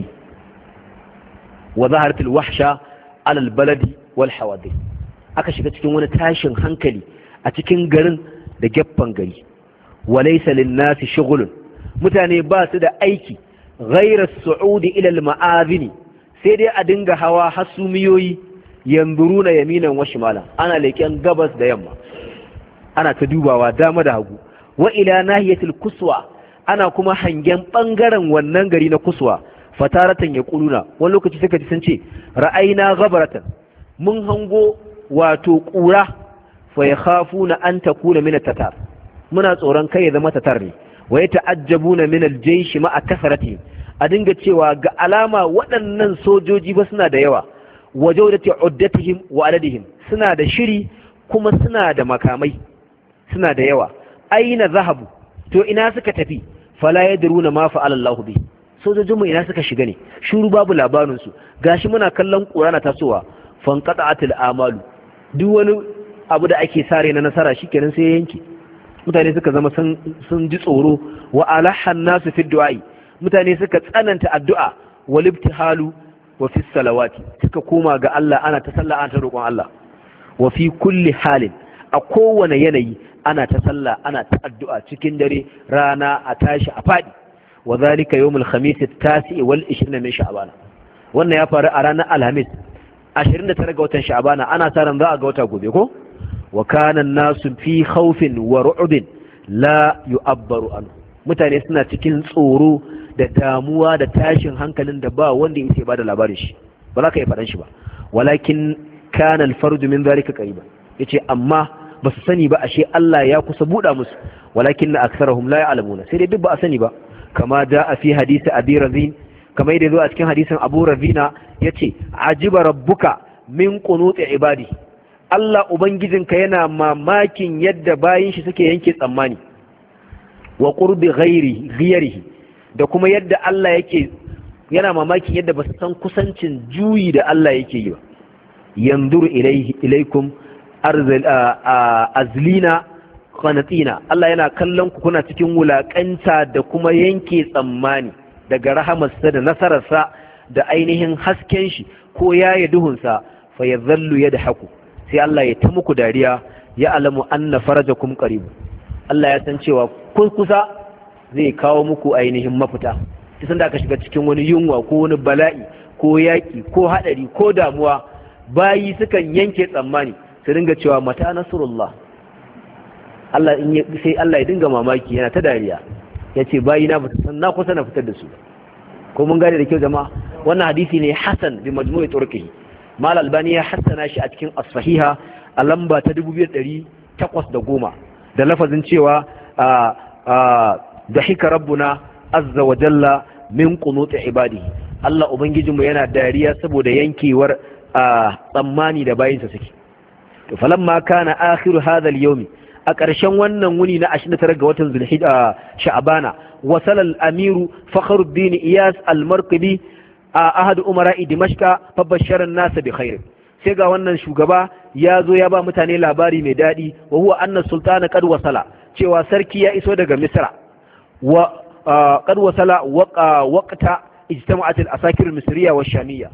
wa zaharat al-wahsha ala al-baladi wal hawadi aka shiga cikin wani tashin hankali a cikin garin da gaffan gari walaysa lin-nasi shughlun mutane ba su da aiki ghayra as-su'udi ila al-ma'adini sai dai a dinga hawa hasumiyoyi yanzuruna yaminan wa shimalan ana leken gabas da yamma ana ta dubawa dama da hagu wa ila nahiyatil kuswa ana kuma hangen bangaren wannan gari na kuswa fataratan ya kuluna wani lokaci suka ji sun ce ra'ayna ghabaratan mun hango wato kura fa yakhafuna an takuna min at-tatar muna tsoron kai ya zama tatar ne wa yata'ajjabuna min al-jaysh ma'a kasrati a dinga cewa ga alama waɗannan sojoji ba suna da yawa wa jawdati uddatihim wa adadihim suna da shiri kuma suna da makamai suna da yawa aina zahabu to ina suka tafi fala yadruna ma fa'ala Allahu bi sojojinmu ina suka shiga ne shuru babu labarin su gashi muna kallon Qur'ana tasowa fanqata'atil amalu duk wani abu da ake sare na nasara shikenan sai yanke mutane suka zama sun sun ji tsoro wa alahan nasu fi du'ai mutane suka tsananta addu'a wal ibtihalu wa fi salawati suka koma ga Allah ana ta sallah ana ta roƙon Allah wa fi kulli halin a kowane yanayi ana ta sallah ana ta addu'a cikin dare rana a tashi a fadi wa zalika yawmul khamis at-tasi wal ishirin min sha'ban wannan ya faru a ranar alhamis ashirin da tara ga watan sha'ban ana sa ran za a ga wata gobe ko wa kana an-nasu fi khawfin wa ru'bin la yu'abbaru anhu mutane suna cikin tsoro da damuwa da tashin hankalin da ba wanda yake bada labarin shi ba za ka yi faɗan shi ba walakin kana al-farju min zalika qariba yace amma ba su sani ba ashe Allah ya kusa buɗa musu walakin na aksarahum la ya'lamuna sai dai duk ba a sani ba kama a fi hadisi abi razin kama yadda zo a cikin hadisin abu razina yace ajiba rabbuka min qunuti ibadi Allah ubangijinka yana mamakin yadda bayin shi suke yanke tsammani wa qurbi ghairi ghayrihi da kuma yadda Allah yake yana mamakin yadda ba su san kusancin juyi da Allah yake yi ba yanzuru ilayhi ilaykum azlina qanatina Allah yana kallon ku kuna cikin wulakanta da kuma yanke tsammani daga rahamarsa da nasararsa da ainihin hasken shi ko yaye duhunsa fa yadhallu yadhaku sai Allah ya ta muku dariya ya alamu anna farajakum qarib Allah ya san cewa kun kusa zai kawo muku ainihin mafita kisan da aka shiga cikin wani yunwa ko wani bala'i ko yaki ko hadari ko damuwa bayi sukan yanke tsammani su dinga cewa mata nasrullah Allah in sai Allah ya dinga mamaki yana ta dariya yace bayi na ba san na kusa na fitar da su ko mun gane da kyau jama'a wannan hadisi ne hasan bi majmu'i turqihi mal albani ya hasana shi a cikin as-sahiha a lamba ta dubu biyu da ɗari takwas da goma da lafazin cewa dahika rabbuna azza wa jalla min qunuti ibadihi Allah ubangijinmu yana dariya saboda yankewar tsammani da bayinsa suke to falamma kana akhiru hadha al-yawm a ƙarshen wannan wuni na ashirin da tara ga watan zulhijja sha'bana wasala al-amiru fakhruddin iyas al-marqibi ahad umara'i dimashqa fa bashara an-nas bi khair sai ga wannan shugaba ya zo ya ba mutane labari mai dadi wa huwa anna sultana qad wasala cewa sarki ya iso daga misra wa qad wasala waqta ijtama'at al-asakir al-misriya wa shamiyya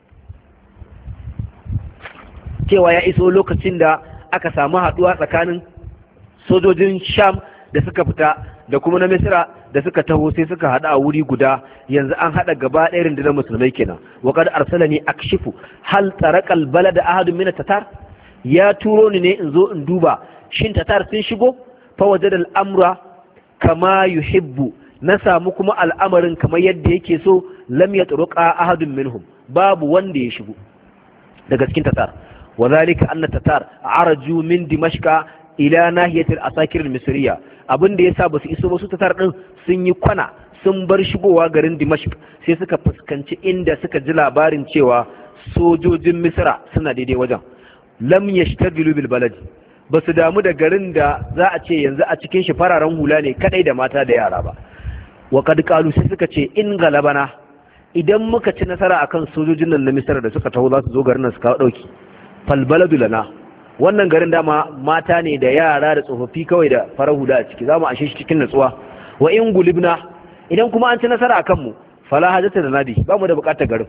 cewa ya iso lokacin da aka samu haduwa tsakanin sojojin sham da suka fita da kuma na misra da suka taho sai suka hada a wuri guda yanzu an hada gaba ɗaya rundunar musulmai kenan wa qad arsalani akshifu hal taraka al balad ahadun min tatar ya turo ni ne in zo in duba shin tatar sun shigo fa wajada al amra kama yuhibbu na samu kuma al'amarin kamar yadda yake so lam yatruqa ahadun minhum babu wanda ya shigo daga cikin tatar وذلك أن التتار عرجوا من دمشق إلى ناحية الأساكر المصرية abin da yasa basu iso ba su tatar din sun yi kwana sun bar shigowa garin Dimashq sai suka fuskanci inda suka ji labarin cewa sojojin Misra suna daidai wajen lam yashtagilu bil balad basu damu da garin da za a ce yanzu a cikin shi fararen hula ne kadai da mata da yara ba wa kad qalu sai suka ce in galabana idan muka ci nasara akan sojojin nan na Misra da suka taho za su zo garin nan su kawo dauki falbaladu lana wannan garin dama mata ne da yara da tsofaffi kawai da farar huda a ciki zamu ashe shi cikin natsuwa wa in gulibna idan kuma an ci nasara akan mu fala hajata da nadi ba mu da bukatar garin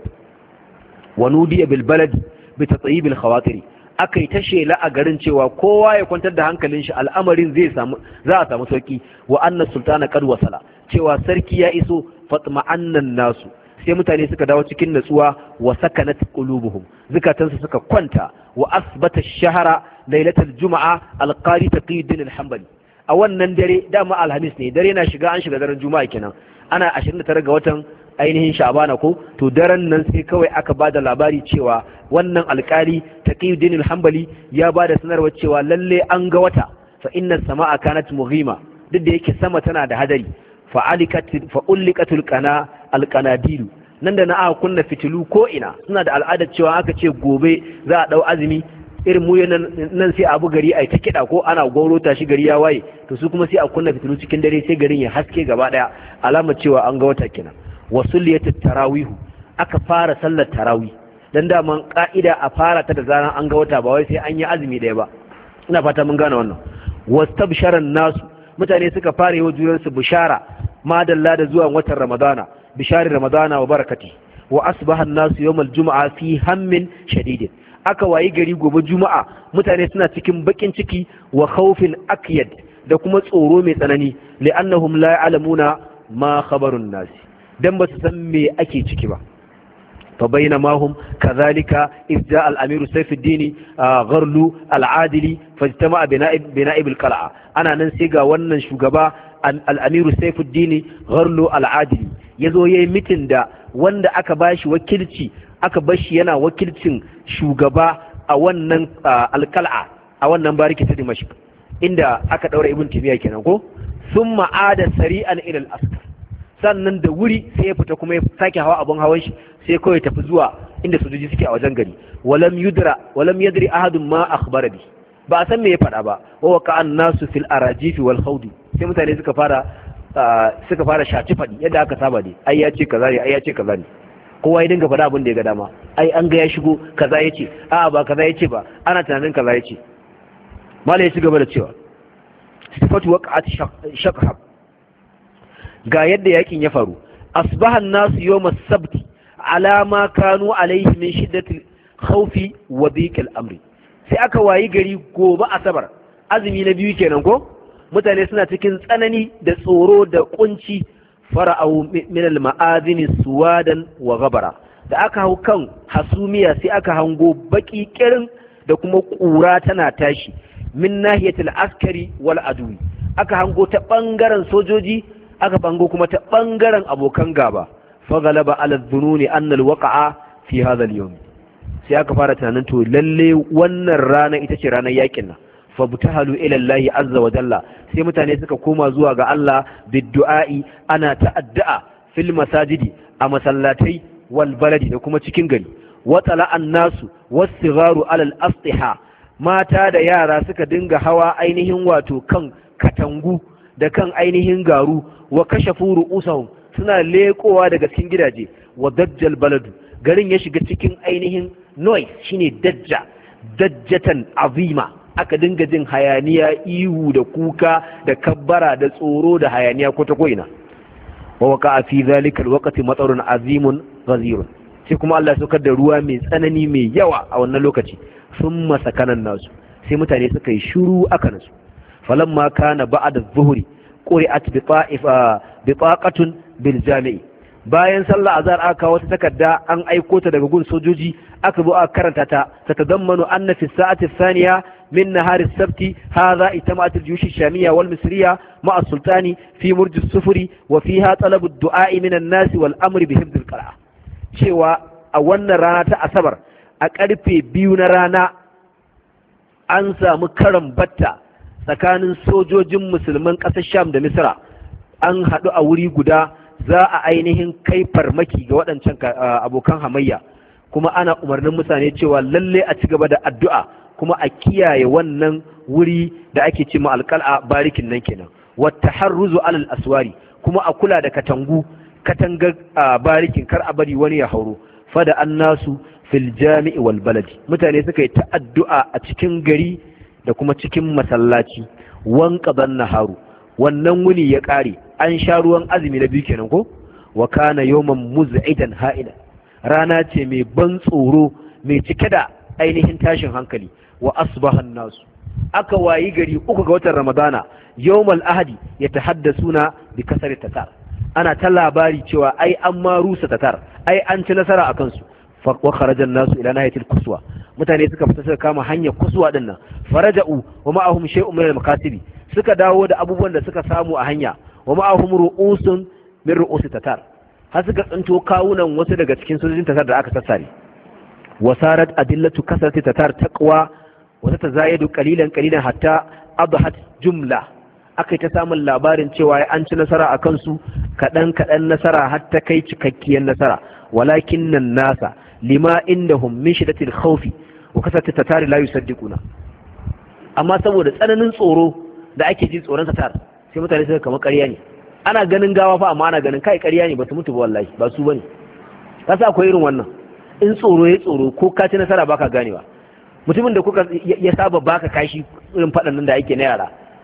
wa nudiya bil balad bi tatyib al khawatir akai ta shela a garin cewa kowa ya kwantar da hankalin shi al'amarin zai samu za a samu sauki wa anna sultana qad wasala cewa sarki ya iso fatma'annan nasu sai mutane suka dawo cikin natsuwa wa sakanat qulubuhum zakatansu suka kwanta wa asbata ash-shahra lailatul juma'a al-qari taqiyuddin al-hanbali a wannan dare dama alhamis ne dare na shiga an shiga daren juma'a kenan ana ashirin da tara ga watan ainihin sha'bana ko to daren nan sai kawai aka bada labari cewa wannan alƙali taqiyuddin al-hanbali ya bada sanarwar cewa lalle an ga wata fa inna as-sama'a kanat mughima duk da yake sama tana da hadari fa alikat fa ulikatul qana alqanadilu nan da na aka kunna fitilu ko ina suna da al'adar cewa aka ce gobe za a dau azumi irin mu nan sai abu gari ai ta kida ko ana gaurota shi gari ya waye to su kuma sai a kunna fitilu cikin dare sai garin ya haske gaba daya alamar cewa an ga wata kenan wasuliyatut tarawihu aka fara sallar tarawih dan daman ka'ida a fara ta da zaran an ga wata ba wai sai an yi azumi daya ba ina fata mun gane wannan wastabshara an-nasu mutane suka fara yi wa junansu bishara madalla da zuwa watan ramadana bishari ramadana wa barakati wa asbaha an-nasu yawm al-jum'a fi hammin shadid aka wayi gari gobe juma'a mutane suna cikin bakin ciki wa khawfin akyad da kuma tsoro mai tsanani li'annahum la ya'lamuna ma khabarun nas dan ba su san me ake ciki ba fa bainama hum kadhalika idza al-amir sayfuddin gharlu al-adili fajtama'a bina'ib bina'ib al-qal'a ana nan sai ga wannan shugaba al-amir sayfuddin gharlu al-adili yazo yayi mitin da wanda aka bashi wakilci aka bashi yana wakilcin shugaba a wannan al-qal'a a wannan bariki ta Dimashq inda aka daura ibn Taymiyyah kenan ko thumma ada sari'an ila al-askar sannan da wuri sai ya fita kuma ya sake hawa abun hawan shi sai kawai tafi zuwa inda sojoji suke a wajen gari walam yudra walam yadri ahadun ma akhbara bi ba a san me ya faɗa ba wa waqa an-nasu fil arajif wal khawd sai mutane suka fara suka fara shaci faɗi yadda aka saba dai ai ya ce kaza ne ai ya ce kaza ne kowa ya dinga faɗa abin da ya ga dama ai an ga ya shigo kaza ya ce a'a ba kaza ya ce ba ana tunanin kaza ya ce malai ya ci gaba da cewa sifatu waqa'at shakhab ga yadda yakin ya faru asbahan nasu yawmas sabt ala ma kanu alayhi min shiddatil khawfi wa dhiqil amri sai aka wayi gari gobe asabar azumi na biyu kenan ko mutane suna cikin tsanani da tsoro da kunci fara'u min al ma'adini suwadan wa ghabara da aka hau kan hasumiya sai aka hango baki kirin da kuma kura tana tashi min nahiyatil askari wal adwi aka hango ta bangaren sojoji aka bango kuma ta bangaren abokan gaba fa galaba ala dhununi anna alwaqa'a fi hadha alyawm sai aka fara tunanin to lalle wannan rana ita ce ranar yakin nan fa butahalu ila Allah azza wa jalla sai mutane suka koma zuwa ga Allah bidduai ana ta'addu'a fil masajidi a masallatai wal baladi da kuma cikin gari wa tala annasu was-sigharu ala al-asliha mata da yara suka dinga hawa ainihin wato kan katangu da kan ainihin garu wa kashafu ru'usahum suna lekowa daga cikin gidaje wa dajjal baladu garin ya shiga cikin ainihin noise shine dajja dajjatan azima aka dinga jin hayaniya ihu da kuka da kabbara da tsoro da hayaniya ko ta koina wa waqa'a fi zalika alwaqti matarun azimun ghazirun sai kuma Allah ya saukar da ruwa mai tsanani mai yawa a wannan lokaci thumma sakanan nasu sai mutane suka yi shiru aka nasu falamma kana ba'da adh-dhuhri quri'at bi ta'ifa bi taqatun bil jami'i bayan sallah azhar aka wata takarda an aiko ta daga gun sojoji aka zo aka karanta ta tatadammanu anna fi sa'ati thaniya min nahar as-sabt hadha itamat al-juyush ash-shamiyya wal misriya ma'a sultani fi murj as-sufri wa fiha talab ad-du'a min an-nas wal amr bi hifdh al-qira'a cewa a wannan rana ta asabar a karfe biyu na rana an samu karan batta tsakanin sojojin musulman ƙasar Sham da Misra an haɗu a wuri guda za a ainihin kai farmaki ga waɗancan abokan hamayya kuma ana umarnin mutane cewa lalle a ci gaba da addu'a kuma a kiyaye wannan wuri da ake ce ma alƙal'a barikin nan kenan wata harruzu alal aswari kuma a kula da katangu katangar barikin kar a bari wani ya hauro fada an nasu fil jami'i wal baladi mutane suka yi ta addu'a a cikin gari da kuma cikin masallaci wanka ban naharu wannan wuni ya ƙare an sha ruwan azumi na biyu kenan ko wa kana yawman muz'idan ha'ida rana ce mai ban tsoro mai cike da ainihin tashin hankali wa asbahan nasu aka wayi gari uku ga watan ramadana yawmal ahadi yatahaddasuna bi kasar tatar ana ta labari cewa ai an ma rusa tatar ai an ci nasara akan su fa wa kharaja nasu ila nahiyatil kuswa mutane suka fita suka kama hanyar kuswa din nan faraja'u wa ma'ahum shay'un min al-makasibi suka dawo da abubuwan da suka samu a hanya wa ma'ahum ru'usun min ru'usi tatar har suka tsinto kawunan wasu daga cikin sojojin tatar da aka sassare wasarat adillatu kasrati tatar taqwa wa tatazayadu qalilan qalilan hatta adhat jumla akai ta samun labarin cewa an ci nasara akan su kadan kadan nasara har ta kai cikakkiyar nasara walakin nan nasa lima indahum min shiddatil khawfi wa kasrati tatar la yusaddiquna amma saboda tsananin tsoro da ake ji tsoron tatar sai mutane suka kama ƙarya ne ana ganin gawa fa amma ana ganin kai ƙarya ne ba su mutu ba wallahi ba su bane kasa akwai irin wannan in tsoro ya tsoro ko ka ci nasara baka ganewa mutumin da kuka ya saba baka kashi irin faɗan nan da ake na yara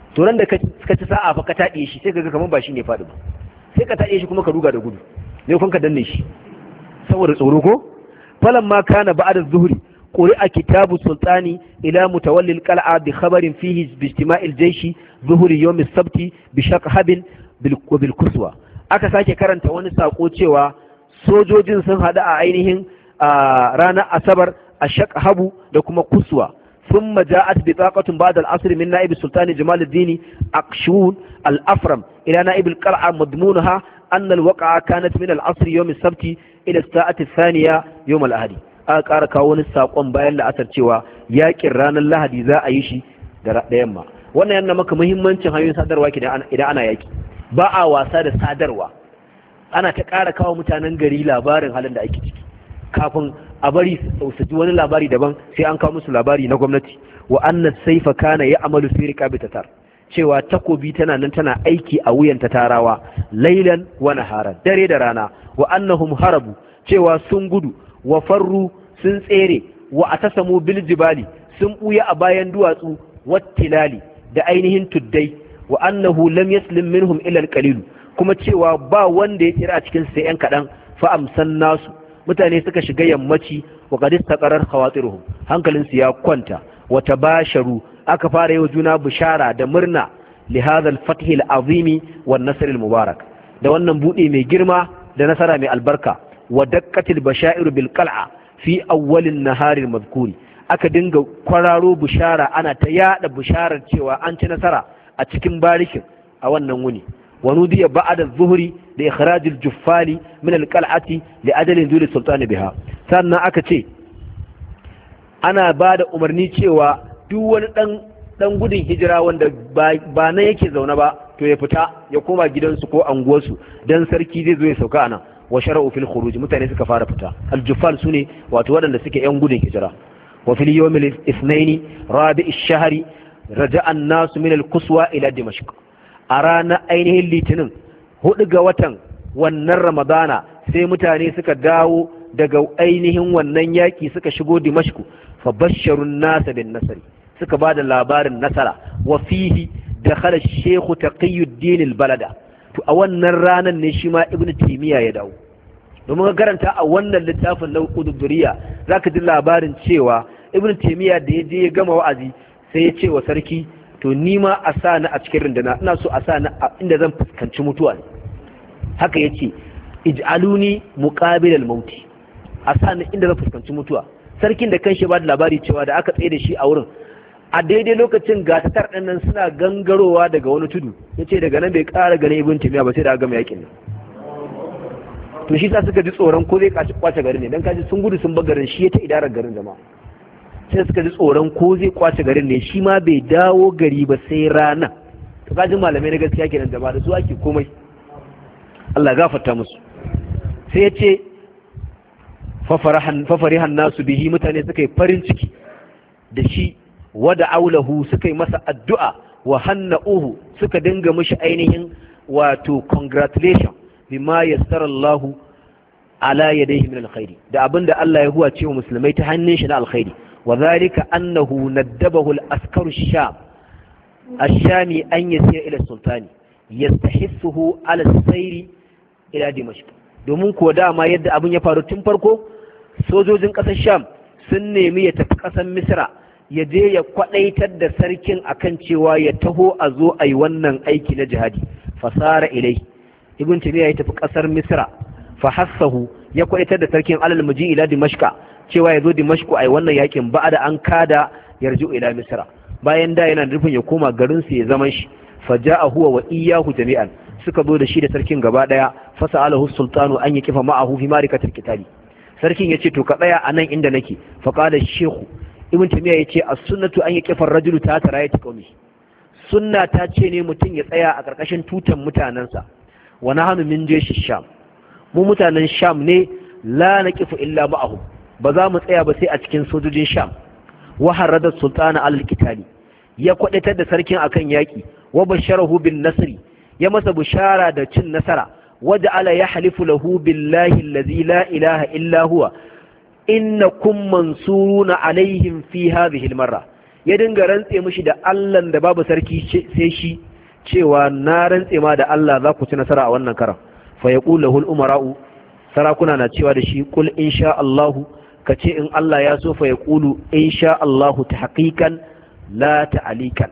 to ran da ka ci sa'a fa ka taɗe shi sai ka ga kamar ba shi ne faɗi ba sai ka taɗe shi kuma ka ruga da gudu ne kun ka danne shi saboda tsoro ko falamma kana ba'da zuhri quri'a kitabu sultani ila mutawalli al-qal'a bi khabarin fihi bi ijtima'il jayshi zuhri yawm as-sabti bi shaqhabin bil kuswa aka sake karanta wani sako cewa sojojin sun hada a ainihin ranar asabar a shaqhabu da kuma kuswa ثم جاءت بطاقة بعد العصر من نائب السلطان جمال الدين أقشون الأفرم إلى نائب القلعة مضمونها أن الوقعة كانت من العصر يوم السبت إلى الساعة الثانية يوم الأحد أقار كون الساقون بيان لأثر تيوا ياكر رانا اللهدي ذا أيشي ديما وانا yana maka muhimmancin hanyoyin sadarwa idan ana yaki ba a wasa da sadarwa ana ta ƙara kawo mutanen gari labarin halin da ake ciki kafin a bari su ji wani labari daban sai an kawo musu labari na gwamnati wa annas saifa kana ya amalu fi riqabi tatar cewa takobi tana nan tana aiki a wuyan tatarawa lailan wa naharan dare da rana wa annahum harabu cewa sun gudu wa farru sun tsere wa atasamu bil jibali sun buya a bayan duwatsu wattilali da ainihin tuddai wa annahu lam yaslim minhum illa al kuma cewa ba wanda ya tsira a cikin sai yan kadan fa amsan nasu mutane suka shiga yammaci wa qad istaqarar khawatiruhum hankalin su ya kwanta wa tabasharu aka fara yi wa juna bishara da murna li hadha al-fath al-azimi wan nasr al-mubarak da wannan bude mai girma da nasara mai albarka wa daqqatil bashair bil qal'a fi awwal an-nahar al-madhkur aka dinga kwararo bishara ana ta yada bisharar cewa an ci nasara a cikin barikin a wannan wuni ونودي بعد الظهر لإخراج الجفال من القلعة لأجل نزول السلطان بها سنة أكتي أنا بعد أمرني cewa duk wani dan gudun hijira wanda ba na yake zaune ba to ya fita ya koma gidansu ko anguwarsu dan sarki zai zo ya sauka ana wa shara'u fil khuruj mutane suka fara fita al-juffal sune wato waɗanda suke yan gudun hijira wa fil yawm al-ithnain rabi' ash-shahr raja'a an-nas min al-quswa ila dimashq a ranar ainihin litinin hudu ga watan wannan ramadana sai mutane suka dawo daga ainihin wannan yaki suka shigo dimashku fa basharun nasa bin nasari suka ba da labarin nasara wa fihi dakhala shaykh taqiyuddin al-balada to a wannan ranar ne shi ma ibnu taymiya ya dawo domin ka karanta a wannan littafin na quduburiya zaka ji labarin cewa ibnu taymiya da ya je ya gama wa'azi sai ya ce wa sarki to ni ma a sa ni a cikin rindana ina so a sa ni inda zan fuskanci mutuwa ne haka yace ij'aluni muqabil al-maut a sa ni inda zan fuskanci mutuwa sarkin da kanshi ba da labari cewa da aka tsaye da shi a wurin a daidai lokacin gatatar ɗin nan suna gangarowa daga wani tudu yace daga nan bai ƙara ganin ibn timiya ba sai da gama yakin nan to shi sa suka ji tsoron ko zai kwace garin ne dan kaji sun gudu sun bar garin shi ya ta idarar garin jama'a sai suka ji tsoron ko zai kwace garin ne shi ma bai dawo gari ba sai rana to kajin malamai na gaskiya kenan jama'a da su ake komai Allah ya gafarta musu sai ya ce fafarihan nasu bihi mutane suka yi farin ciki da shi wada aulahu suka yi masa addu'a wa hanna'uhu suka dinga mishi ainihin wato congratulation bima yassara Allah ala yadayhi min alkhairi da abinda Allah ya huwa cewa musulmai ta hannun shi na alkhairi وذلك أنه ندبه الأسكر الشام الشامي أن يسير إلى السلطان يستحثه على السير إلى دمشق domin kuwa dama yadda abin ya faru tun farko sojojin ƙasar sham sun nemi ya tafi ƙasar misra ya je ya kwaɗaitar da sarkin akan cewa ya taho a zo a yi wannan aiki na jihadi fasara ilai ibn taymiya ya tafi ƙasar misra fa hassahu ya kwaɗaitar da sarkin alal muji ila dimashqa cewa ya zo dimashku a yi wannan yakin ba da an kada yarju ila misra bayan da yana nufin ya koma garinsu ya zaman shi faja'a huwa wa iyyahu jami'an suka zo da shi da sarkin gaba daya fasa'alahu sultanu an yakifa ma'ahu fi marikatil qitali sarkin yace to ka tsaya anan inda nake fa qala shaykhu ibn tamiya yace as-sunnatu an yakifa ar-rajulu ta tarayati qawmi sunna ta ce ne mutum ya tsaya a karkashin tutan mutanansa wa nahnu min jaysh sham mu mutanen sham ne la naqifu illa ma'ahu ba za mu tsaya ba sai a cikin sojojin sham wa harrada sultana alal qitali ya kwadatar da sarkin akan yaki wa basharahu bin nasri ya masa bushara da cin nasara waja'ala yahlifu lahu billahi allazi la ilaha illa huwa innakum mansuruna alaihim fi hadhihi almarra ya dinga rantse mishi da Allah da babu sarki sai shi cewa na rantse ma da Allah za ku ci nasara a wannan karan fa yaqulu lahu al-umara'u sarakuna na cewa da shi kul insha Allah kace in Allah ya so fa yaqulu insha Allah tahqiqan la ta'alikan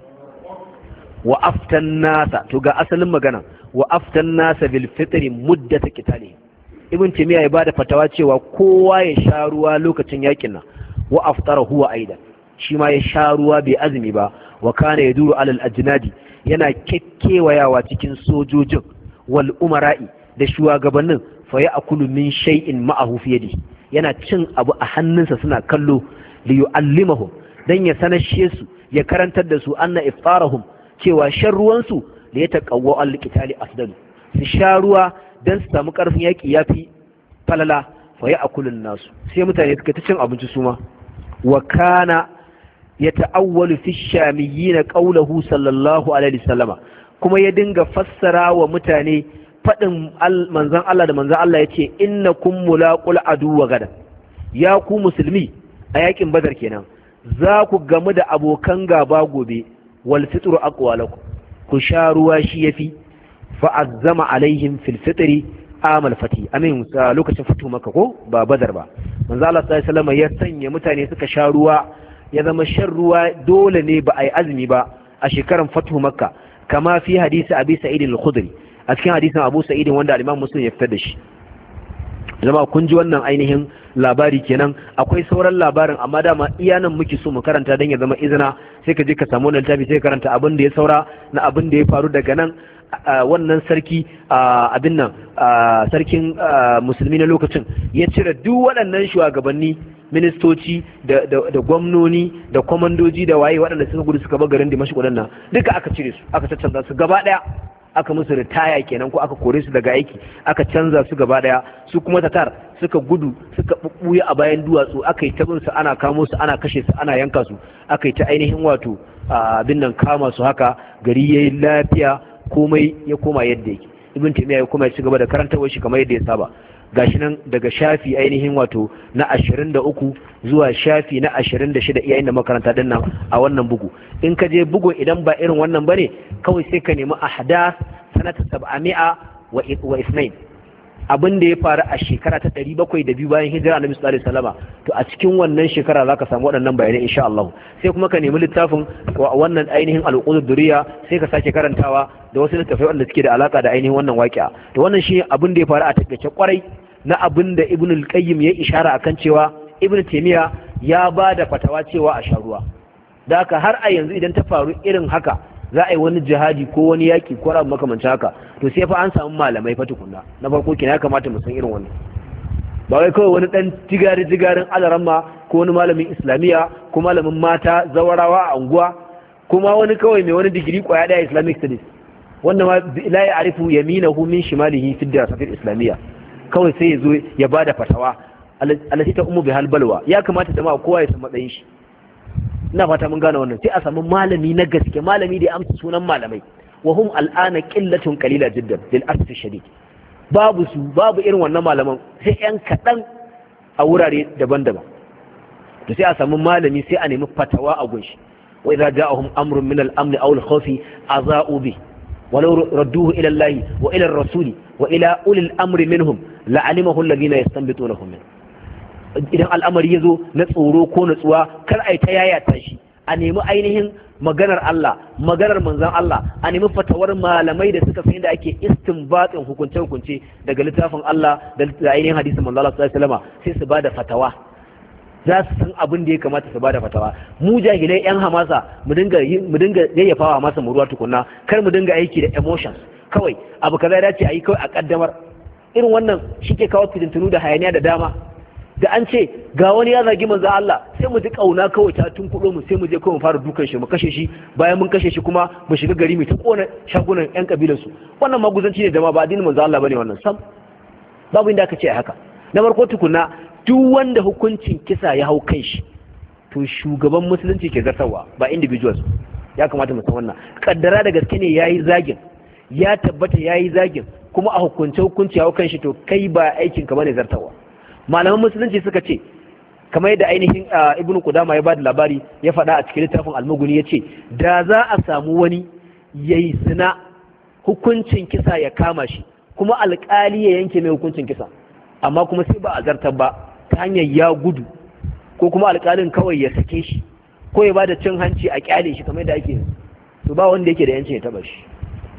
wa aftan nasa to ga asalin magana wa aftan nasa bil fitri muddat qitali ibn timiya ya bada fatawa cewa kowa ya sha ruwa lokacin yakin nan wa aftara huwa aidan shi ma ya sha ruwa bai azumi ba wa kana yaduru alal ajnadi yana kekkewayawa cikin sojojin wal umara'i da shugabannin fa ya'kulu min shay'in ma'ahu fi yadi yana cin abu a hannunsa suna kallo li yu'allimahum dan ya sanashe su ya karantar da su anna iftarahum cewa shan ruwan su da ya taqawwa al-qitali afdalu su sha ruwa dan su samu karfin yaki yafi falala fa ya'kulun nasu sai mutane suka ta cin abinci su ma wa kana yata'awwalu fi shamiyyin qawluhu sallallahu alaihi wasallama kuma ya dinga fassara wa mutane fadin manzon Allah da manzon Allah yace innakum mulaqul adu wa gada ya ku musulmi a yakin badar kenan za ku gamu da abokan gaba gobe wal fitru aqwalakum ku sha ruwa shi yafi fa azzama alaihim fil fitri amal fati amin lokacin fatu maka ko ba badar ba manzo Allah sallallahu alaihi wasallam ya sanya mutane suka sha ruwa ya zama shan ruwa dole ne ba ai azumi ba a shekaran fatu makka kama fi hadisi abi sa'id al-khudri a cikin hadisin abu sa'id wanda al-imam muslim ya fitar da shi zama kun ji wannan ainihin labari kenan akwai sauran labarin amma dama iya nan muke so mu karanta dan ya zama izina sai ka je ka samu wannan littafi sai ka karanta abin da ya saura na abin da ya faru daga nan wannan sarki abin nan sarkin musulmi na lokacin ya cire duk waɗannan shugabanni ministoci da gwamnoni da kwamandoji da waye waɗanda suka gudu suka bar garin Dimashq waɗannan duka aka cire su aka canza su gaba ɗaya aka musu ritaya kenan ko aka kore su daga aiki aka canza su gaba ɗaya su kuma tatar suka gudu suka bubbuye a bayan duwatsu aka yi tabin su ana kamo su ana kashe su ana yanka su aka yi ta ainihin wato abin nan kama su haka gari yayi lafiya komai ya koma yadda yake ibn taymiya ya koma ya ci gaba da karantawar shi kamar yadda ya saba gashi nan daga shafi ainihin wato na ashirin da uku zuwa shafi na ashirin da shida iyayen da makaranta din nan a wannan bugu in ka je bugun idan ba irin wannan bane kawai sai ka nemi ahdath sanata sab'ami'a wa isnain abin da ya faru a shekara ta ɗari bakwai da biyu bayan hijira annabi sallallahu alaihi wasallama to a cikin wannan shekara zaka samu waɗannan bayanai insha Allah sai kuma ka nemi littafin wannan ainihin al-uqud duriya sai ka sake karantawa da wasu littafai wanda suke da alaka da ainihin wannan waqi'a to wannan shi abin da ya faru a takaice kwarai na abin da Ibn al-Qayyim ya ishara akan cewa Ibn Taymiyyah ya ba da fatawa cewa a sharuwa da haka har a yanzu idan ta faru irin haka za a yi wani jihadi ko wani yaki ko abu makamancin haka to sai fa an samu malamai fa tukunna na farko kina ya kamata mu san irin wannan ba wai kawai wani dan tigari tigarin alaramma ko wani malamin islamiya ko malamin mata zawarawa a unguwa kuma wani kawai mai wani digiri kwaya daya islamic studies wanda ma la ya'rifu yaminahu min shimalihi fi dirasat islamiyya kawai sai yazo ya bada fatawa alati ta ummu bihal balwa ya kamata jama'a kowa ya san matsayin shi ina fata mun gane wannan sai a samu malami na gaske malami da ya amsa sunan malamai wa hum al'ana qillatun qalila jiddan lil asf shadid babu su babu irin wannan malaman sai yan kadan a wurare daban-daban to sai a samu malami sai a nemi fatawa a gunshi wa idza ja'ahum amrun min al-amn aw al-khawfi aza'u bi walau radduhu ila Allah wa ila ar-rasuli wa ila ulil amri minhum la'alimahu alladhina yastanbitunahu min idan al'amari ya zo na tsoro ko natsuwa kar a yi ta yayata shi a nemi ainihin maganar Allah maganar manzan Allah a nemi fatawar malamai da suka fi da ake istinbatin hukunce-hukunce daga littafin Allah da ainihin hadisin manzan Allah sallallahu alaihi wasallam sai su bada fatawa za su san abin da ya kamata su bada fatawa mu jahilai yan hamasa mu dinga mu dinga yayyafawa masa mu ruwa tukunna kar mu dinga aiki da emotions kawai abu kaza ya dace a yi kawai a kaddamar irin wannan shi ke kawo fitintunu da hayaniya da dama da an ce ga wani ya zagi manzo Allah sai mu ji kauna kawai ta tun kudo mu sai mu je kawai mu fara dukan shi mu kashe shi bayan mun kashe shi kuma mu shiga gari mu ta kona shagunan yan kabilar su wannan maguzanci ne jama'a ba addinin manzo Allah bane wannan sam babu inda aka ce haka na farko tukunna duk wanda hukuncin kisa ya hau kan shi to shugaban musulunci ke zartarwa ba individuals ya kamata mu san wannan kaddara da gaske ne yayi zagin ya tabbata yayi zagin kuma a hukunce hukunci ya hau kan shi to kai ba aikin ka bane zartarwa malaman musulunci suka ce kamar yadda ainihin ibnu qudama ya bada labari ya faɗa a cikin littafin al-mughni yace da za a samu wani yayi zina hukuncin kisa ya kama shi kuma alƙali ya yanke mai hukuncin kisa amma kuma sai ba a zartar ba ta hanyar ya gudu ko kuma alƙalin kawai ya sake shi ko ya bada cin hanci a kyale shi kamar yadda ake to ba wanda yake da yancin ya taba shi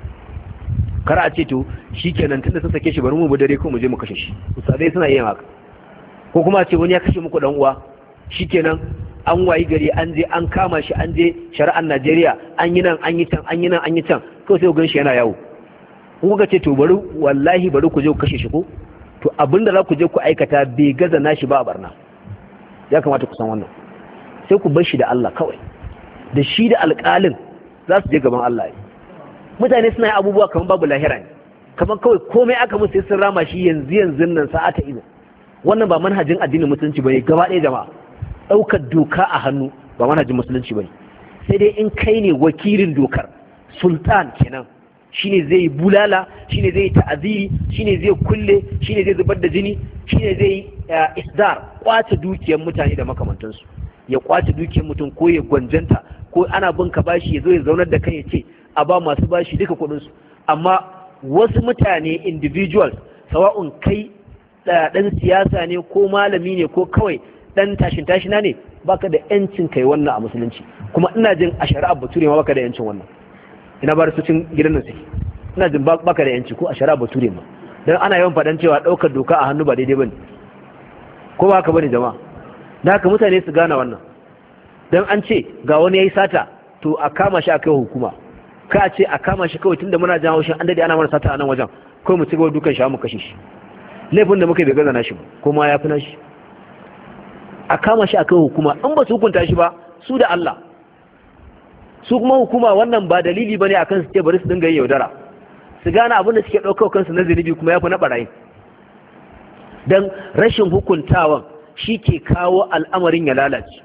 kar a ce to shikenan tunda sun sake shi bari mu bi dare ko mu je mu kashe shi usadai suna yin haka ko kuma a ce wani ya kashe muku dan uwa shikenan an wayi gari an je an kama shi an je shari'ar Najeriya an yi nan an yi can an yi nan an yi can ko sai gan shi yana yawo kun kuka ce to bari wallahi bari ku je ku kashe shi ko to abinda za ku je ku aikata bai gaza nashi ba a barna ya kamata ku san wannan sai ku bar shi da Allah kawai da shi da alƙalin za su je gaban Allah mutane suna yin abubuwa kamar babu lahira ne kamar kawai komai aka musu sai sun rama shi yanzu yanzu nan sa'ata ido wannan ba manhajin addinin musulunci bane gaba ɗaya jama'a ɗaukar doka a hannu ba manhajin musulunci bane sai dai in kai ne wakilin dokar sultan kenan shine zai yi bulala shine zai yi ta'aziri shine zai kulle shine zai zubar da jini shine zai yi isdar kwace dukiyar mutane da makamantansu ya kwace dukiyar mutum ko ya gwanjanta ko ana bin ka bashi ya zo ya zaunar da kai ya ce a ba masu bashi duka kuɗin su amma wasu mutane individuals sawa'un kai dan siyasa ne ko malami ne ko kawai dan tashin tashina ne baka da yancin kai wannan a musulunci kuma ina jin a shari'a bature ma baka da yancin wannan ina bar su cin gidan nan suke ina jin baka da yanci ko a shari'a bature ma dan ana yawan fadan cewa daukar doka a hannu ba daidai bane ko ba haka bane jama'a dan haka mutane su gane wannan dan an ce ga wani yayi sata to a kama shi a kai hukuma ka ce a kama shi kawai tunda muna jan haushin an dade ana mana sata a nan wajen kawai mu ci gaba dukan shi mu kashe shi laifin da muka bai gaza nashi ba kuma ya fi nashi a kama shi a kai hukuma an ba su hukunta shi ba su da Allah su kuma hukuma wannan ba dalili bane akan su ce bari su dinga yin yaudara su gane abin da suke ɗaukar kansu na zunubi kuma ya fi na ɓarayin don rashin hukuntawan shi ke kawo al'amarin ya lalace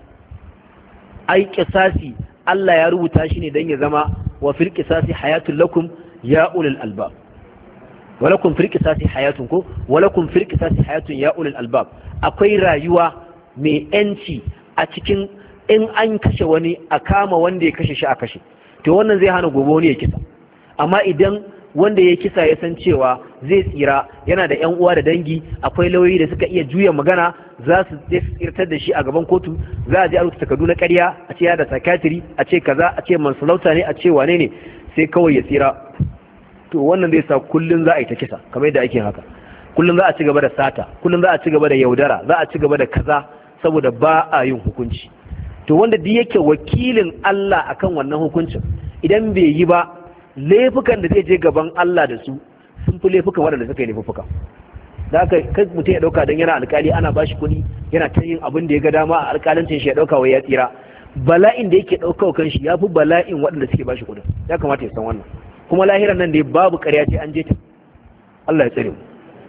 ai kisasi Allah ya rubuta shi ne don ya zama wa fil kisasi hayatun lakum ya ulul albab walakum fil qisasi hayatun ko walakum fil qisasi hayatun ya ulul albab akwai rayuwa mai yanci a cikin in an kashe wani a kama wanda ya kashe shi a kashe to wannan zai hana gobe wani ya kisa amma idan wanda ya kisa ya san cewa zai tsira yana da yan uwa da dangi akwai lauyoyi da suka iya juya magana za su je su tsirtar da shi a gaban kotu za a je a rubuta takardu na ƙarya a ce ya da sakatiri a ce kaza a ce mansulauta ne a ce wane ne sai kawai ya tsira to wannan zai sa kullun za a yi ta kisa kamar yadda ake haka kullun za a ci gaba da sata kullun za a ci gaba da yaudara za a ci gaba da kaza saboda ba a yin hukunci to wanda duk yake wakilin Allah akan wannan hukuncin idan bai yi ba laifukan da zai je gaban Allah da su sun fi laifukan waɗanda suka yi laifuka da haka kai mutum ya ɗauka don yana alkali ana ba shi kuɗi yana ta yin abin da ya ga dama a alkalancin shi ya ɗauka wai ya tsira bala'in da yake ɗauka kan shi ya fi bala'in waɗanda suke ba shi kuɗin ya kamata ya san wannan kuma lahiran nan da babu ƙarya ce an je ta Allah ya tsare mu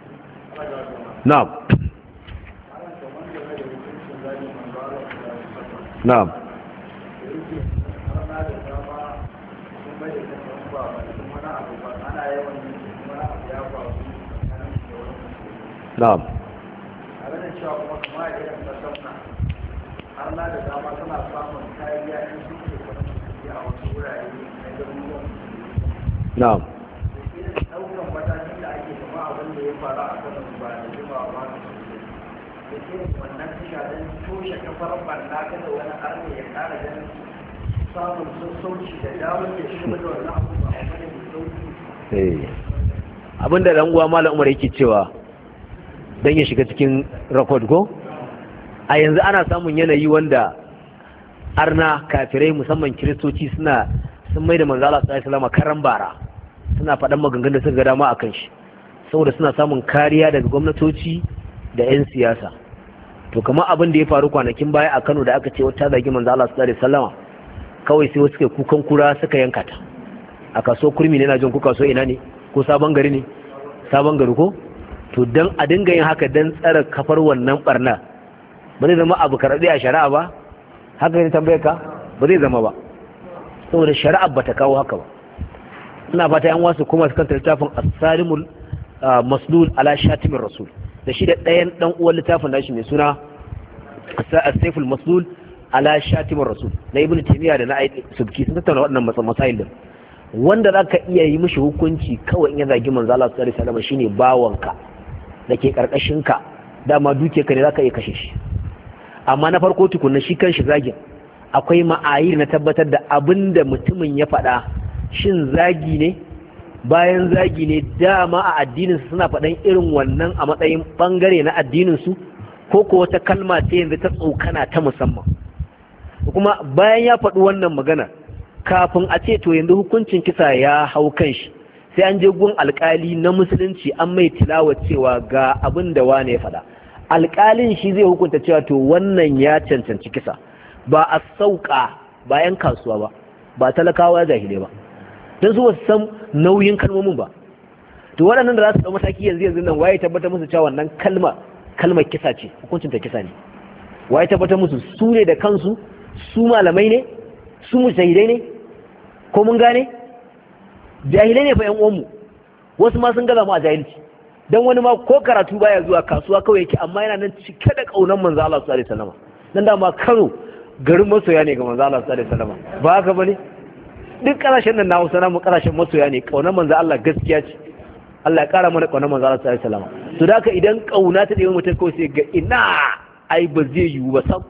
na'am na'am na'am na'am abinda dan uwa malam Umar yake cewa dan ya shiga cikin record go a yanzu ana samun yanayi wanda arna kafirai musamman kiristoci suna sun mai da manzo Allah sallallahu alaihi wasallam karan bara suna faɗan maganganun da suka ga dama akan shi saboda suna samun kariya daga gwamnatoci da 'yan siyasa to kamar abin da ya faru kwanakin baya a Kano da aka ce wata zagi manzo Allah sallallahu alaihi wasallam kawai sai wasu kai kukan kura suka yanka ta a kaso kurmi ne na jin ku kaso ina ne ko sabon gari ne sabon gari ko to dan a dinga yin haka dan tsara kafar wannan barna ba zai zama abu karɓe a shari'a ba haka ne tambayar ka ba zai zama ba saboda shari'a ba ta kawo haka ba ina fata yan wasu kuma su kanta littafin as-salimul maslul ala shatimin rasul da shi da ɗayan ɗan uwan littafin nashi mai suna as-sayful maslul ala shatimur rasul na ibnu taymiya da na subki sun tattauna waɗannan masail din wanda zaka iya yi mishi hukunci kawai in ya zagi manzo Allah sallallahu alaihi wasallam shine bawanka dake karkashin ka dama duke ka ne zaka iya kashe shi amma na farko tukunna shi kanshi zagin akwai ma'ayir na tabbatar da abinda mutumin ya faɗa shin zagi ne bayan zagi ne dama a addinin su suna faɗan irin wannan a matsayin bangare na addinin su ko ko wata kalma ce yanzu ta tsokana ta musamman kuma bayan ya faɗi wannan magana kafin a ce to yanzu hukuncin kisa ya hau kan shi sai an je gun alkali na musulunci an mai tilawa cewa ga abin da wane ya faɗa alkalin shi zai hukunta cewa to wannan ya cancanci kisa ba a sauka bayan kasuwa ba ba talakawa jahilai ba don su wasu san nauyin kalmomin ba to waɗannan da za su ɗau mataki yanzu yanzu nan waye tabbatar musu cewa wannan kalma kalmar kisa ce hukuncin ta kisa ne waye tabbatar musu su ne da kansu su malamai ne su mujtahidai ne ko mun gane jahilai ne fa yan uwanmu wasu ma sun gaza mu a jahilci dan wani ma ko karatu baya zuwa kasuwa kawai yake amma yana nan cike da kaunan manzo Allah sallallahu alaihi wasallam nan da ma Kano garin masoya ne ga manzo Allah sallallahu alaihi wasallam ba haka bane duk karashen nan na Hausa na mu karashen masoya ne kaunan manzo Allah gaskiya ce Allah ya kara mana kaunan manzo Allah sallallahu alaihi wasallam to da haka idan kauna ta da mutum kawai sai ga ina ai ba zai yiwu ba sam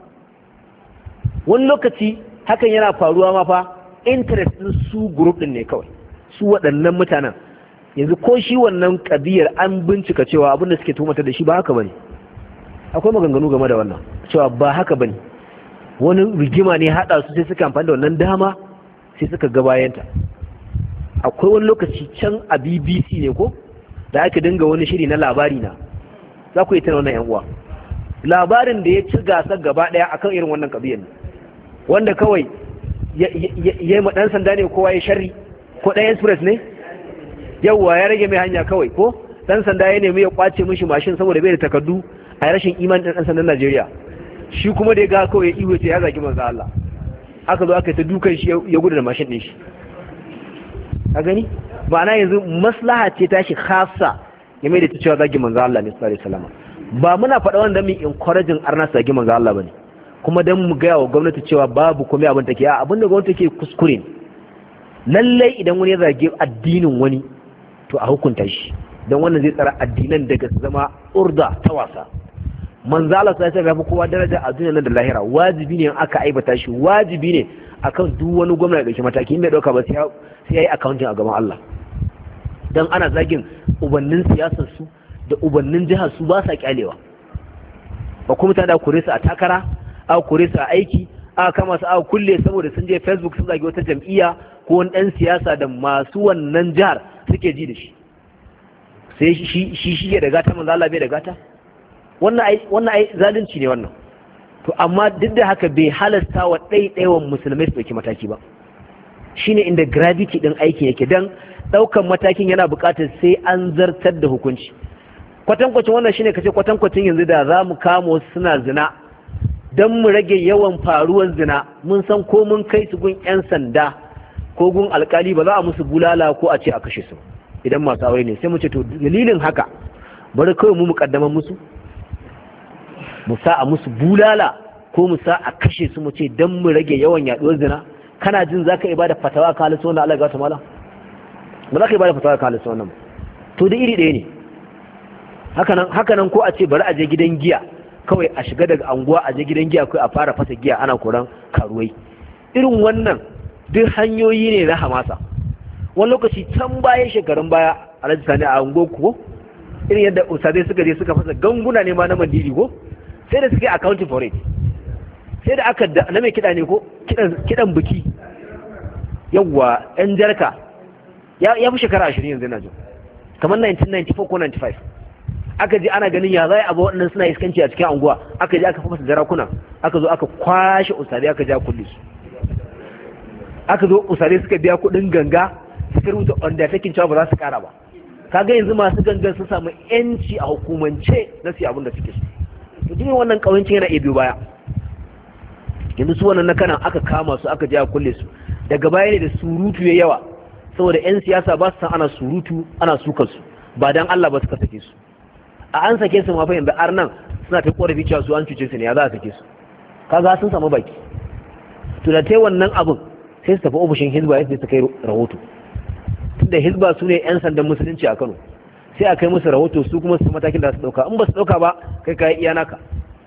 wani lokaci hakan yana faruwa ma fa interest din su group din ne kawai su waɗannan mutanen yanzu ko shi wannan kadiyar an bincika cewa abin da suke tumata da shi ba haka bane akwai maganganu game da wannan cewa ba haka bane wani rigima ne hada su sai suka amfani da wannan dama sai suka ga bayanta akwai wani lokaci can a B B C ne ko da aka dinga wani shiri na labari na za ku yi tana wannan yan uwa labarin da ya ci gasar gaba daya akan irin wannan kabiyar ne wanda kawai ya yi ma dan sanda ne kowa ya sharri ko dan express ne yawwa ya rage mai hanya kawai ko dan sanda ya nemi ya kwace mishi mashin saboda bai da takardu a rashin imanin dan sandan Najeriya shi kuma da ya ga kawai ya iwe ce ya zagi manzo Allah aka zo aka ta dukan shi ya gudu da mashin din shi a gani ba na yanzu maslaha ce ta shi khassa ya mai da ta cewa zagi manzo Allah ne sallallahu alaihi wasallam ba muna faɗa wanda mu encouraging arna zagi manzo Allah bane kuma dan mu ga wa gwamnati cewa babu komai abin take a abin da gwamnati take kuskure lallai idan wani ya zagi addinin wani to a hukunta shi dan wannan zai tsara addinan daga zama urda ta wasa manzo Allah sai ya rabu kowa daraja a duniya da lahira wajibi ne aka aibata shi wajibi ne akan duk wani gwamnati da ke mataki in bai dauka ba sai sai yayi accounting a gaban Allah dan ana zagin ubannin siyasar su da ubannin jihar su ba sa kyalewa ba kuma ta da kure su a takara aka kure su a aiki aka kama su aka kulle saboda sun je Facebook sun zagi wata jam'iyya ko wani dan siyasa da masu wannan jihar suke ji da shi sai shi shi shi ya daga ta manzo Allah bai daga ta wannan ai wannan ai zalunci ne wannan to amma duk da haka bai halasta wa ɗaiɗaiwan musulmai su ɗauki mataki ba shine inda gravity din aiki yake dan ɗaukan matakin yana buƙatar sai an zartar da hukunci kwatankwacin wannan shine kace kwatankwacin yanzu da za mu kama wasu suna zina dan mu rage yawan faruwar zina mun san ko mun kai su gun yan sanda ko gun alkali ba za a musu bulala ko a ce a kashe su idan masu aure ne sai mu ce to dalilin haka bari kawai mu muƙaddaman musu mu sa a musu bulala ko mu sa a kashe su mu ce dan mu rage yawan yaduwar zina kana jin zaka ibada fatawa ka halin wannan Allah ya gata mala ba za ka ibada fatawa ka halin wannan to da iri ɗaya ne hakanan hakanan ko a ce bari a je gidan giya kawai a shiga daga anguwa a je gidan giya kai a fara fasa giya ana koran karuwai irin wannan duk hanyoyi ne na hamasa wani lokaci can baya shekarun baya alhaji sani a anguwa ko irin yadda usadai suka je suka fasa ganguna ne ma na mandiri ko sai da suka yi accounting for it sai da aka na mai kiɗa ne ko kiɗan biki yawwa yan jarka ya fi shekara ashirin yanzu na jin kamar nineteen ninety-four ko ninety-five aka ji ana ganin ya zai abu waɗannan suna iskanci a cikin anguwa aka ji aka fasa jarakuna aka zo aka kwashe usadai aka ja kulle su aka zo usadai suka biya kuɗin ganga suka rubuta undertaking cewa ba za su kara ba kaga yanzu masu gangan sun samu yanci a hukumance na su abin da suke so duk wannan kawancin yana iya biyo baya yanzu su wannan na kanan aka kama su aka je a kulle su daga baya ne da surutu ya yawa saboda yan siyasa ba su san ana surutu ana sukar su ba dan Allah ba suka sake su a an sake su ma fa yanzu arnan suna ta korafi cewa su an cuce su ne ya za a sake su kaga sun samu baki to da tai wannan abin sai su tafi ofishin hizba sai su kai rahoto tunda hizba su ne yan sandan musulunci a Kano sai a kai musu rahoto su kuma su matakin da su dauka in ba su dauka ba kai kai iya naka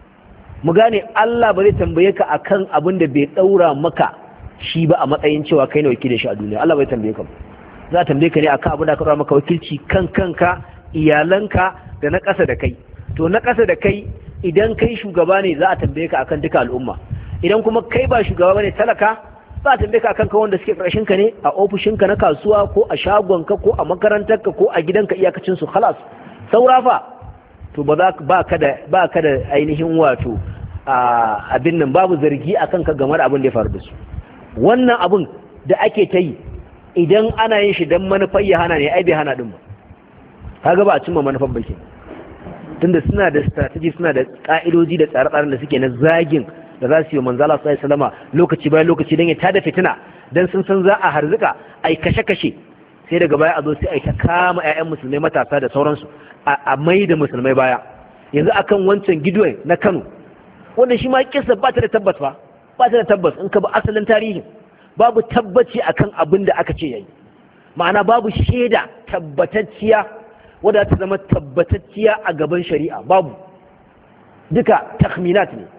mu gane Allah ba zai tambaye ka akan abin da bai daura maka shi ba a matsayin cewa kai ne wakilin shi a duniya Allah bai tambaye ka za a tambaye ka ne akan abin da ka daura maka wakilci kan kanka iyalanka da na ƙasa da kai to na ƙasa da kai idan kai shugaba ne za a tambaye ka akan duka al'umma idan kuma kai ba shugaba bane talaka za a tambaye ka akan ka wanda suke ƙarshen ka ne a ofishinka na kasuwa ko a shagonka ko a makarantarka ko a gidanka iyakacin su khalas saura fa to ba za ba ka da ba ka da ainihin wato abin nan babu zargi akan ka game da abin da ya faru da su wannan abin da ake ta yi idan ana yin shi dan manufar ya hana ne ai bai hana din ba kaga ba a cimma manufar ba ke tunda suna da strategy suna da ka'idoji da tsare-tsaren da suke na zagin da za su yi manzo Allah sallallahu alaihi wasallama lokaci bayan lokaci dan ya tada fitina dan sun san za a harzuka ai kashe-kashe sai daga baya a zo sai ai ta kama ƴaƴan musulmai matasa da sauransu a mai da musulmai baya yanzu akan wancan gidoyin na Kano wanda shi ma kissa ba ta da tabbas ba ba ta da tabbas in ka bi asalin tarihin babu tabbaci akan abin da aka ce yayi ma'ana babu shaida tabbatacciya wadda ta zama tabbatacciya a gaban shari'a babu duka takhminat ne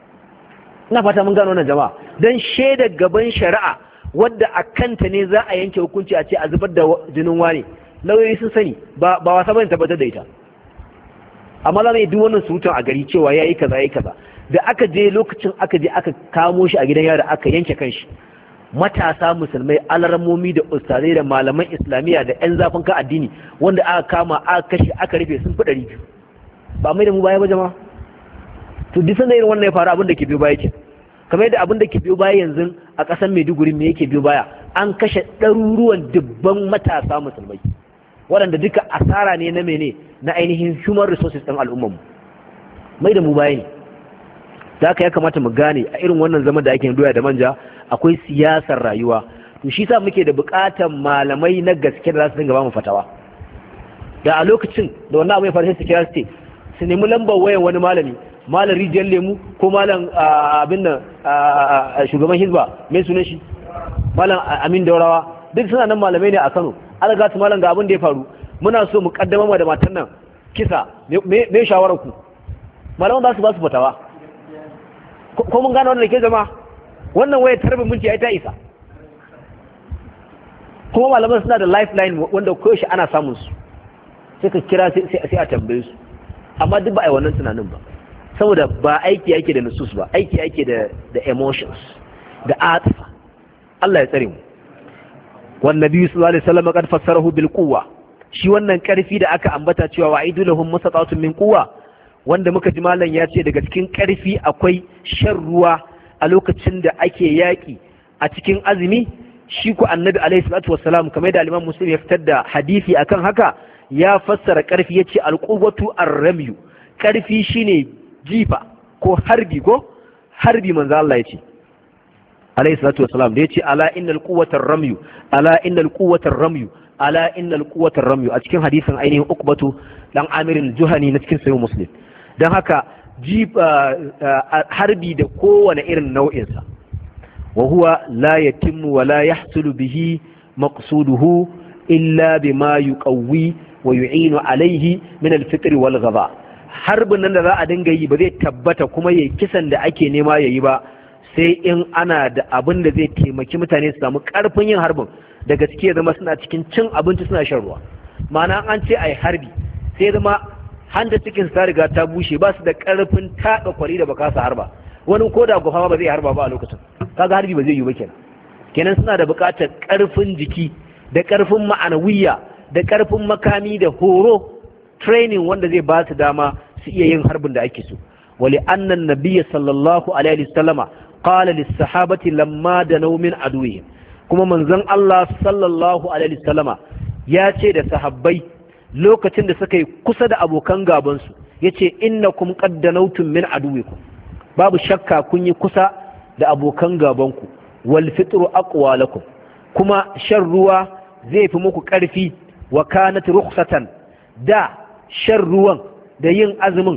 ina fata mun gano wannan jama'a dan shaida gaban shari'a wadda a kanta ne za a yanke hukunci a ce a zubar da jinin wani lauyoyi sun sani ba ba wasa bane tabbatar da ita amma za mu yi duk wannan surutun a gari cewa yayi kaza yayi kaza da aka je lokacin aka je aka kamo shi a gidan yara aka yanke kanshi matasa musulmai alarmomi da ustazai da malaman islamiyya da yan zafin ka addini wanda aka kama aka kashe aka rufe sun fi ɗari biyu ba mai da mu baya ba jama'a to duk sanda irin wannan ya faru abin da ke biyo baya ke kamar yadda abin da ke biyo baya yanzu a ƙasar Maiduguri me yake biyo baya an kashe ɗaruruwan dubban matasa musulmai waɗanda duka asara ne na mene na ainihin human resources ɗin al'ummar mu mai da mu baya ne da haka ya kamata mu gane a irin wannan zaman da ake doya da manja akwai siyasar rayuwa to shi sa muke da buƙatar malamai na gaske da za su dinga ba mu fatawa da a lokacin da wannan abu ya faru sai su kira su su nemi lambar wayan wani malami malam rijiyar lemu ko malam abin nan shugaban hizba mai sunan shi malam amin daurawa duk suna nan malamai ne a Kano alaga su malam ga abin da ya faru muna so mu kaddama da matan nan kisa me shawarar ku malaman za su ba su fatawa ko mun gane wannan ke jama'a wannan waya tarbin minti ai ta isa kuma malaman suna da lifeline wanda koyaushe ana samun su sai ka kira sai a tambaye su amma duk ba a yi wannan tunanin ba saboda ba aiki yake da nusus ba aiki yake da da emotions da atifa Allah ya tsare mu wan nabi sallallahu alaihi wasallam kad fassarahu bil quwwa shi wannan karfi da aka ambata cewa wa'idu lahum mustata'atun min quwwa wanda muka ji malam ya ce daga cikin karfi akwai shan ruwa a lokacin da ake yaki a cikin azumi shi ku annabi alaihi salatu wassalam kamar da al-imam muslim ya fitar da hadisi akan haka ya fassara karfi yace al-quwwatu ar-ramyu karfi shine jifa ko harbi ko harbi manzo Allah yace alayhi salatu wassalam da yace ala innal quwwata ar-ramyu ala innal quwwata ar-ramyu ala innal quwwata ar-ramyu a cikin hadisin ainihin ukbatu dan Amir al-Juhani na cikin sahih Muslim dan haka jifa harbi da kowane irin nau'in sa wa huwa la yatimmu wa la yahsulu bihi maqsuduhu illa bima yuqawwi wa yu'inu alayhi min al-fitr wal ghadha harbin nan da za a dinga yi ba zai tabbata kuma yayi kisan da ake nema yayi ba sai in ana da abin da zai taimaki mutane su samu karfin yin harbin da gaske zama suna cikin cin abinci suna shan ruwa ma'ana an ce ai harbi sai zama hanta cikin sa riga ta bushe ba su da karfin taɗa kwari da baka su harba wani ko da gwafa ba zai harba ba a lokacin kaga harbi ba zai yi ba kenan kenan suna da buƙatar karfin jiki da karfin ma'anawiya da karfin makami da horo training wanda zai ba su dama su iya yin harbin da ake so wali annan nabiyyi sallallahu alaihi wasallama qala lis sahabati lamma danaw min aduwwihim kuma manzon Allah sallallahu alaihi wasallama ya ce da sahabbai lokacin da suka yi kusa da abokan gaban su yace innakum qad danawtum min aduwwikum babu shakka kun yi kusa da abokan gaban ku wal fitru aqwa lakum kuma shan ruwa zai fi muku karfi wa kanat rukhsatan da shan ruwan da yin azumin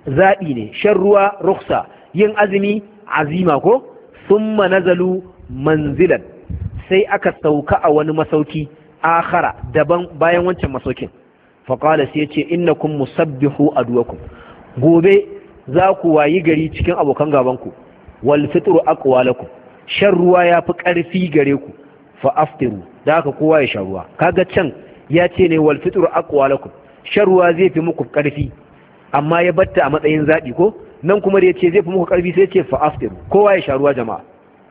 zaɓi ne, shan ruwa ruksa, yin azumi azima ko, thumma nazalu manzilan, sai aka sauka a wani masauki akhara daban bayan wancan masaukin. Faƙala sai ya ce innakum musabbihu aduwakum, gobe za ku wayi gari cikin abokan gabanku, wal fitru aqwa lakum, shan ruwa ya fi ƙarfi gare ku, fa aftiru, da haka kowa ya sha ruwa. Kaga can ya ce ne wal fitru aqwa lakum, shan ruwa zai fi muku ƙarfi, amma ya batta a matsayin zaɓi ko, nan kuma da ya ce zai fi muku ƙarfi sai ce fa aftiru, kowa ya sha ruwa jama'a.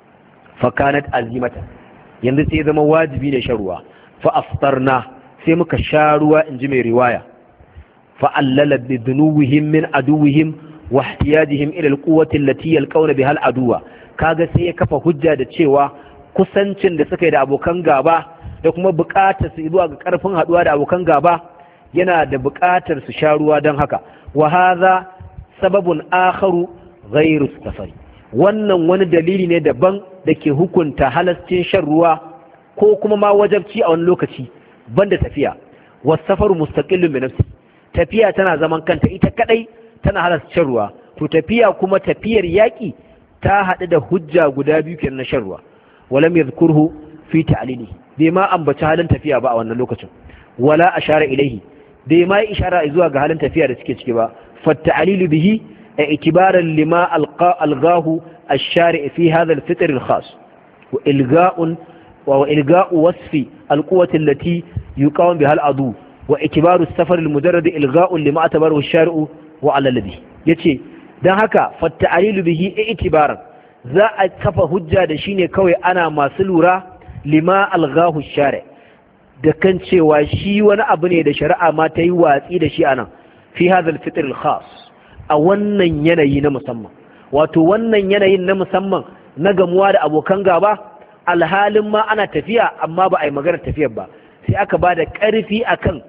Fa kanat azimata, yanzu sai zama wajibi ne shan ruwa. Fa aftarna, sai muka sha ruwa in ji mai riwaya. Fa allala bi dunuwihim min aduwihim wa ihtiyajihim ila alquwwati allati yalqawna biha aladuwa. Kaga sai ya kafa hujja da cewa kusancin da suka yi da abokan gaba da kuma buƙatar su zuwa ga ƙarfin haɗuwa da abokan gaba yana da buƙatar su sha ruwa don haka. Wa hadha sababun akharu ghairu safari, wannan wani dalili ne daban da ke hukunta halascin shan ruwa ko kuma ma wajabci a wani lokaci banda tafiya. Wasafaru mustaqillun bi nafsi, tafiya tana zaman kanta ita kadai tana halasta shan ruwa, to tafiya kuma tafiyar yaki ta haɗu da hujja guda biyu kenan na shan ruwa. Walam yadhkurhu fi ta'lili, bai ma ambaci halin tafiya ba a wannan lokacin, wala ashara ilaihi, bai ma ishara zuwa ga halin tafiya da suke ciki ba. Fa ta'lilu bihi i'tibaran lima alqa algahu ash-shari' fi hadha al-fitr al-khas wa ilga'un wa ilga'u wasfi al-quwwati allati yuqawm biha al-adu wa i'tibaru as-safar al-mujarrad ilga'un lima atabaru ash-shari'u wa 'ala alladhi, yace dan haka fa ta'lilu bihi i'tibaran, za a kafa hujja da shi ne kawai ana masu lura lima algahu shari', da kan cewa shi wani abu ne da shari'a ma ta yi watsi da shi anan fi hadha al-fitr al-khas, a wannan yanayi na musamman. Wato wannan yanayin na musamman na gamuwa da abokan gaba, alhalin ma ana tafiya amma ba a yi magana tafiyar ba, sai aka ba da ƙarfi akan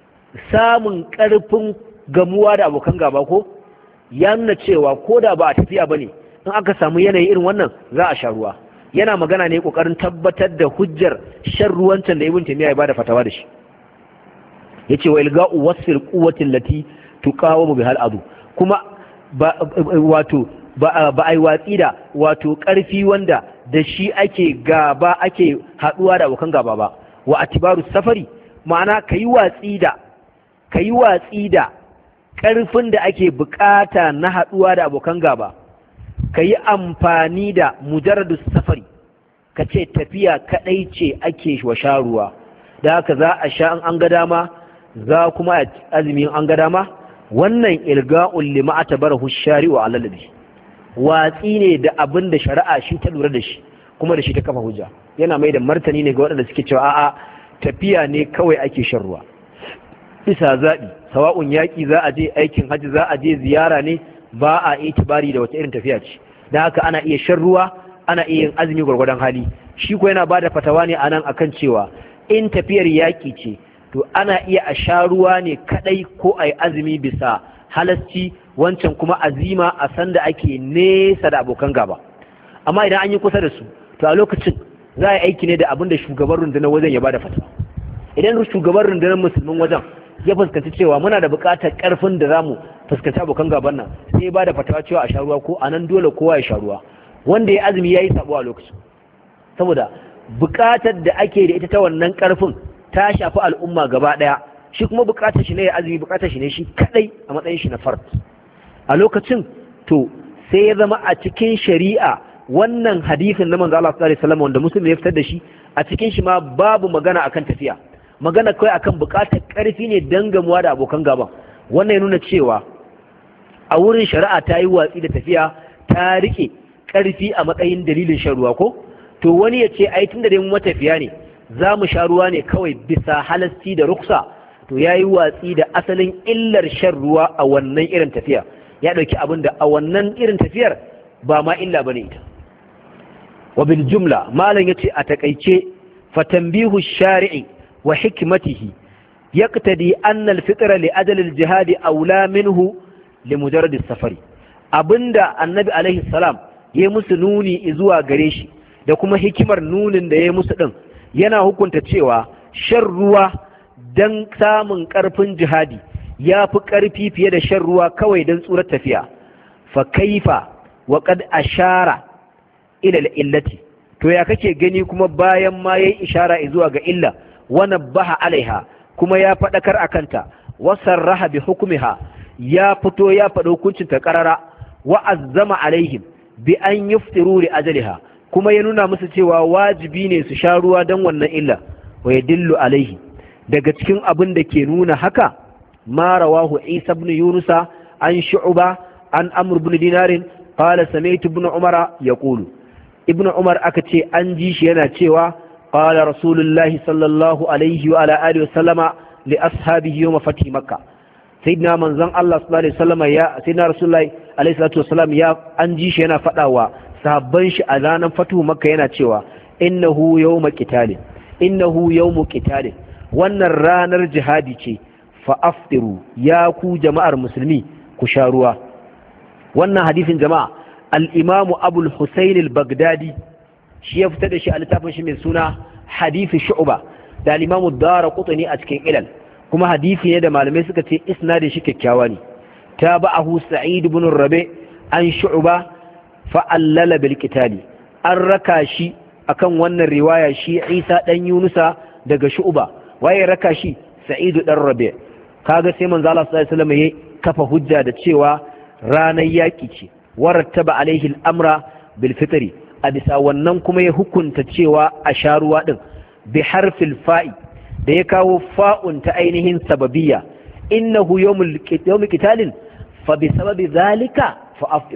samun ƙarfin gamuwa da abokan gaba ko ya nuna cewa ko da ba a tafiya ba ne in aka samu yanayi irin wannan za a sha ruwa. Yana magana ne kokarin tabbatar da hujjar shan ruwancan da Ibn Taymiyyah ya bada fatawa da shi. Yace wa ilga'u wasfil quwwati allati tuqawamu bihal adu, kuma ba wato ba ba ai watsi da wato karfi wanda da shi ake gaba ake haduwa da abokan gaba ba. Wa atibaru safari, ma'ana kai watsi da kai watsi da karfin da ake bukata na haduwa da abokan gaba, ka yi amfani da mujarradu safari, ka ce tafiya kadai ce ake wa sha ruwa, da haka za a sha an ga dama, za kuma azumin an ga dama. Wannan ilga'ul lima atabarahu shari'u ala alladhi, watsi ne da abin da shari'a shi ta lura da shi kuma da shi ta kafa hujja. Yana mai da martani ne ga waɗanda suke cewa a'a tafiya ne kawai ake shan ruwa bisa zaɓi, sawa'un yaƙi za a je, aikin hajji za a je, ziyara ne, ba a itibari da wata irin tafiya ce. Da haka ana iya shan ruwa, ana iya yin azumi gwargwadon hali. Shi ko yana bada fatawa ne anan akan cewa in tafiyar yaƙi ce to ana iya a sha ruwa ne kadai ko a yi azumi bisa halasci, wancan kuma azima a sanda ake nesa da abokan gaba. Amma idan an yi kusa da su to a lokacin za a yi aiki ne da abin da shugaban rundunar wajen ya bada fatawa. Idan shugaban rundunar musulmin wajen ya fuskanci cewa muna da buƙatar ƙarfin da zamu fuskanci abokan gaban nan, sai ba da fatawa cewa a sha ruwa, ko anan dole kowa ya sha ruwa. Wanda ya azumi yayi sabo a lokacin, saboda buƙatar da ake da ita ta wannan ƙarfin ta shafi al'umma gaba ɗaya. Shi kuma buƙatar shi ne ya azumi, buƙatar shi ne shi kadai a matsayin shi na fard. A lokacin to sai ya zama a cikin shari'a wannan hadisin na manzo Allah sallallahu alaihi wasallam wanda Muslim ya fitar da shi, a cikin shi ma babu magana akan tafiya, magana kawai akan buƙatar ƙarfi ne dan gamuwa da abokan gaban. Wannan ya nuna cewa a wurin shari'a ta yi watsi da tafiya, ta rike ƙarfi a matsayin dalilin shan ruwa ko? To wani ya ce ai tunda dai mu matafiya ne za mu sha ruwa ne kawai bisa halasci da ruksa, to ya yi watsi da asalin illar shan ruwa a wannan irin tafiya, ya ɗauki abin da a wannan irin tafiyar ba ma illa ba ne ita. Wa bil jumla malam ya ce a taƙaice fatambihu shari'i wa hikmatihi yaqtadi anna al-fitra li ajal al-jihad aula minhu li mujarrad as-safari. Abinda annabi alaihi salam yayi musu nuni zuwa gare shi da kuma hikimar nunin da yayi musu din yana hukunta cewa shan ruwa dan samun karfin jihadi ya fi ƙarfi fiye da shan ruwa kawai don tsurar tafiya fa kaifa wa qad ashara ila illati to ya kake gani kuma bayan ma yayi ishara zuwa ga illa wa nabaha alaiha kuma ya fadakar akanta wa sarraha bi hukmiha ya fito ya faɗo hukuncin ta qarara wa azzama alaihim bi an yuftiru li ajaliha kuma ya nuna musu cewa wajibi ne su sha ruwa don wannan illa wa yadillu alaihi daga cikin abin da ke nuna haka ma rawahu Isa ibn Yunus an Shu'ba an Amr ibn Dinarin qala sami'tu ibn Umar yaqulu ibn Umar aka ce an ji shi yana cewa qala rasulullahi sallallahu alaihi wa ala alihi wa sallama li ashabihi yawm fathi makkah sayyidina manzon Allah sallallahu alaihi wasallam ya sayyidina rasulullahi alaihi salatu wasallam ya an ji shi yana fadawa sahabban shi a ranar fatu makka yana cewa innahu yawmu qitalin innahu yawmu qitalin wannan ranar jihadi ce fa aftiru ya ku jama'ar musulmi ku sha ruwa wannan hadisin jama'a al-imam abul husayn al-baghdadi shi ya fita da shi a littafin shi mai suna hadisi shu'ba da al-imam ad-darqutni a cikin ilal kuma hadisi ne da malamai suka ce isnadin shi kyakkyawa ne tabahu sa'id ibn rabi an shu'ba fa allala bil qitali an raka shi akan wannan riwaya shi Isa dan Yunusa daga shu'ba waye raka shi sa'id dan rabi kaga sai manzo Allah sallallahu alaihi wasallam ya kafa hujja da cewa ranar yaki ce warattaba alaihi al-amra bil fitri a bisa wannan kuma ya hukunta cewa a sharuwa din bi harfil fa'i da ya kawo fa'un ta ainihin sababiyya innahu yawmul qitalin fa bi sababi zalika fa aftir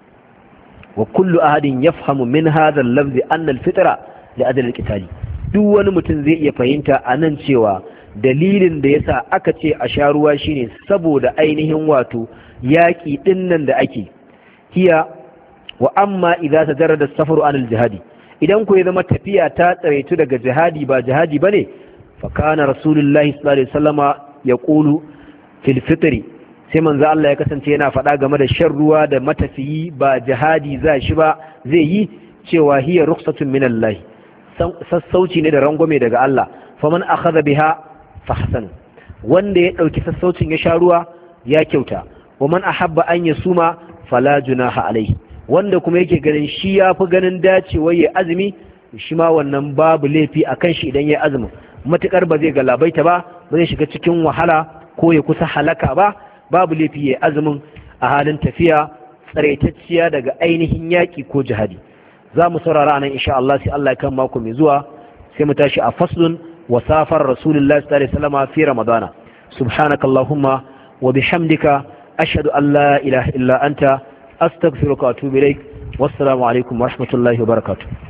wa kullu ahadin yafhamu min hadha al-lafz anna al-fitra li ajli al-qitali duk wani mutum zai iya fahimta anan cewa dalilin da yasa aka ce a sharuwa shine saboda ainihin wato yaki dinnan da ake hiya wa amma idza tajarrada as-safaru an al-jihadi idan ku ya zama tafiya ta tsaraitu daga jihadi ba jihadi bane fa kana rasulullahi sallallahu alaihi wasallama yaqulu fil fitri sai manzo Allah ya kasance yana faɗa game da shan ruwa da matafiyi ba jihadi za shi ba zai yi cewa hiya rukhsatun min Allah sassauci ne da rangwame daga Allah faman akhadha biha fahsan wanda ya dauki sassaucin ya sha ruwa ya kyauta wa man ahabba an yasuma fala junaha alaihi wanda kuma yake ganin shi yafi ganin dacewa ya azumi shi ma wannan babu laifi akan shi idan ya azumi matukar ba zai galabaita ba ba zai shiga cikin wahala ko ya kusa halaka ba babu laifi ya azumin a halin tafiya tsaraitacciya daga ainihin yaki ko jihadi za mu saurara nan insha Allah sai Allah ya kan mako mai zuwa sai mu tashi a faslun wa safar rasulullahi sallallahu alaihi wasallam fi ramadana subhanakallahumma wa bihamdika ashhadu an la ilaha illa anta astaghfiruka wa atubu ilaik wassalamu alaikum wa rahmatullahi wa barakatuh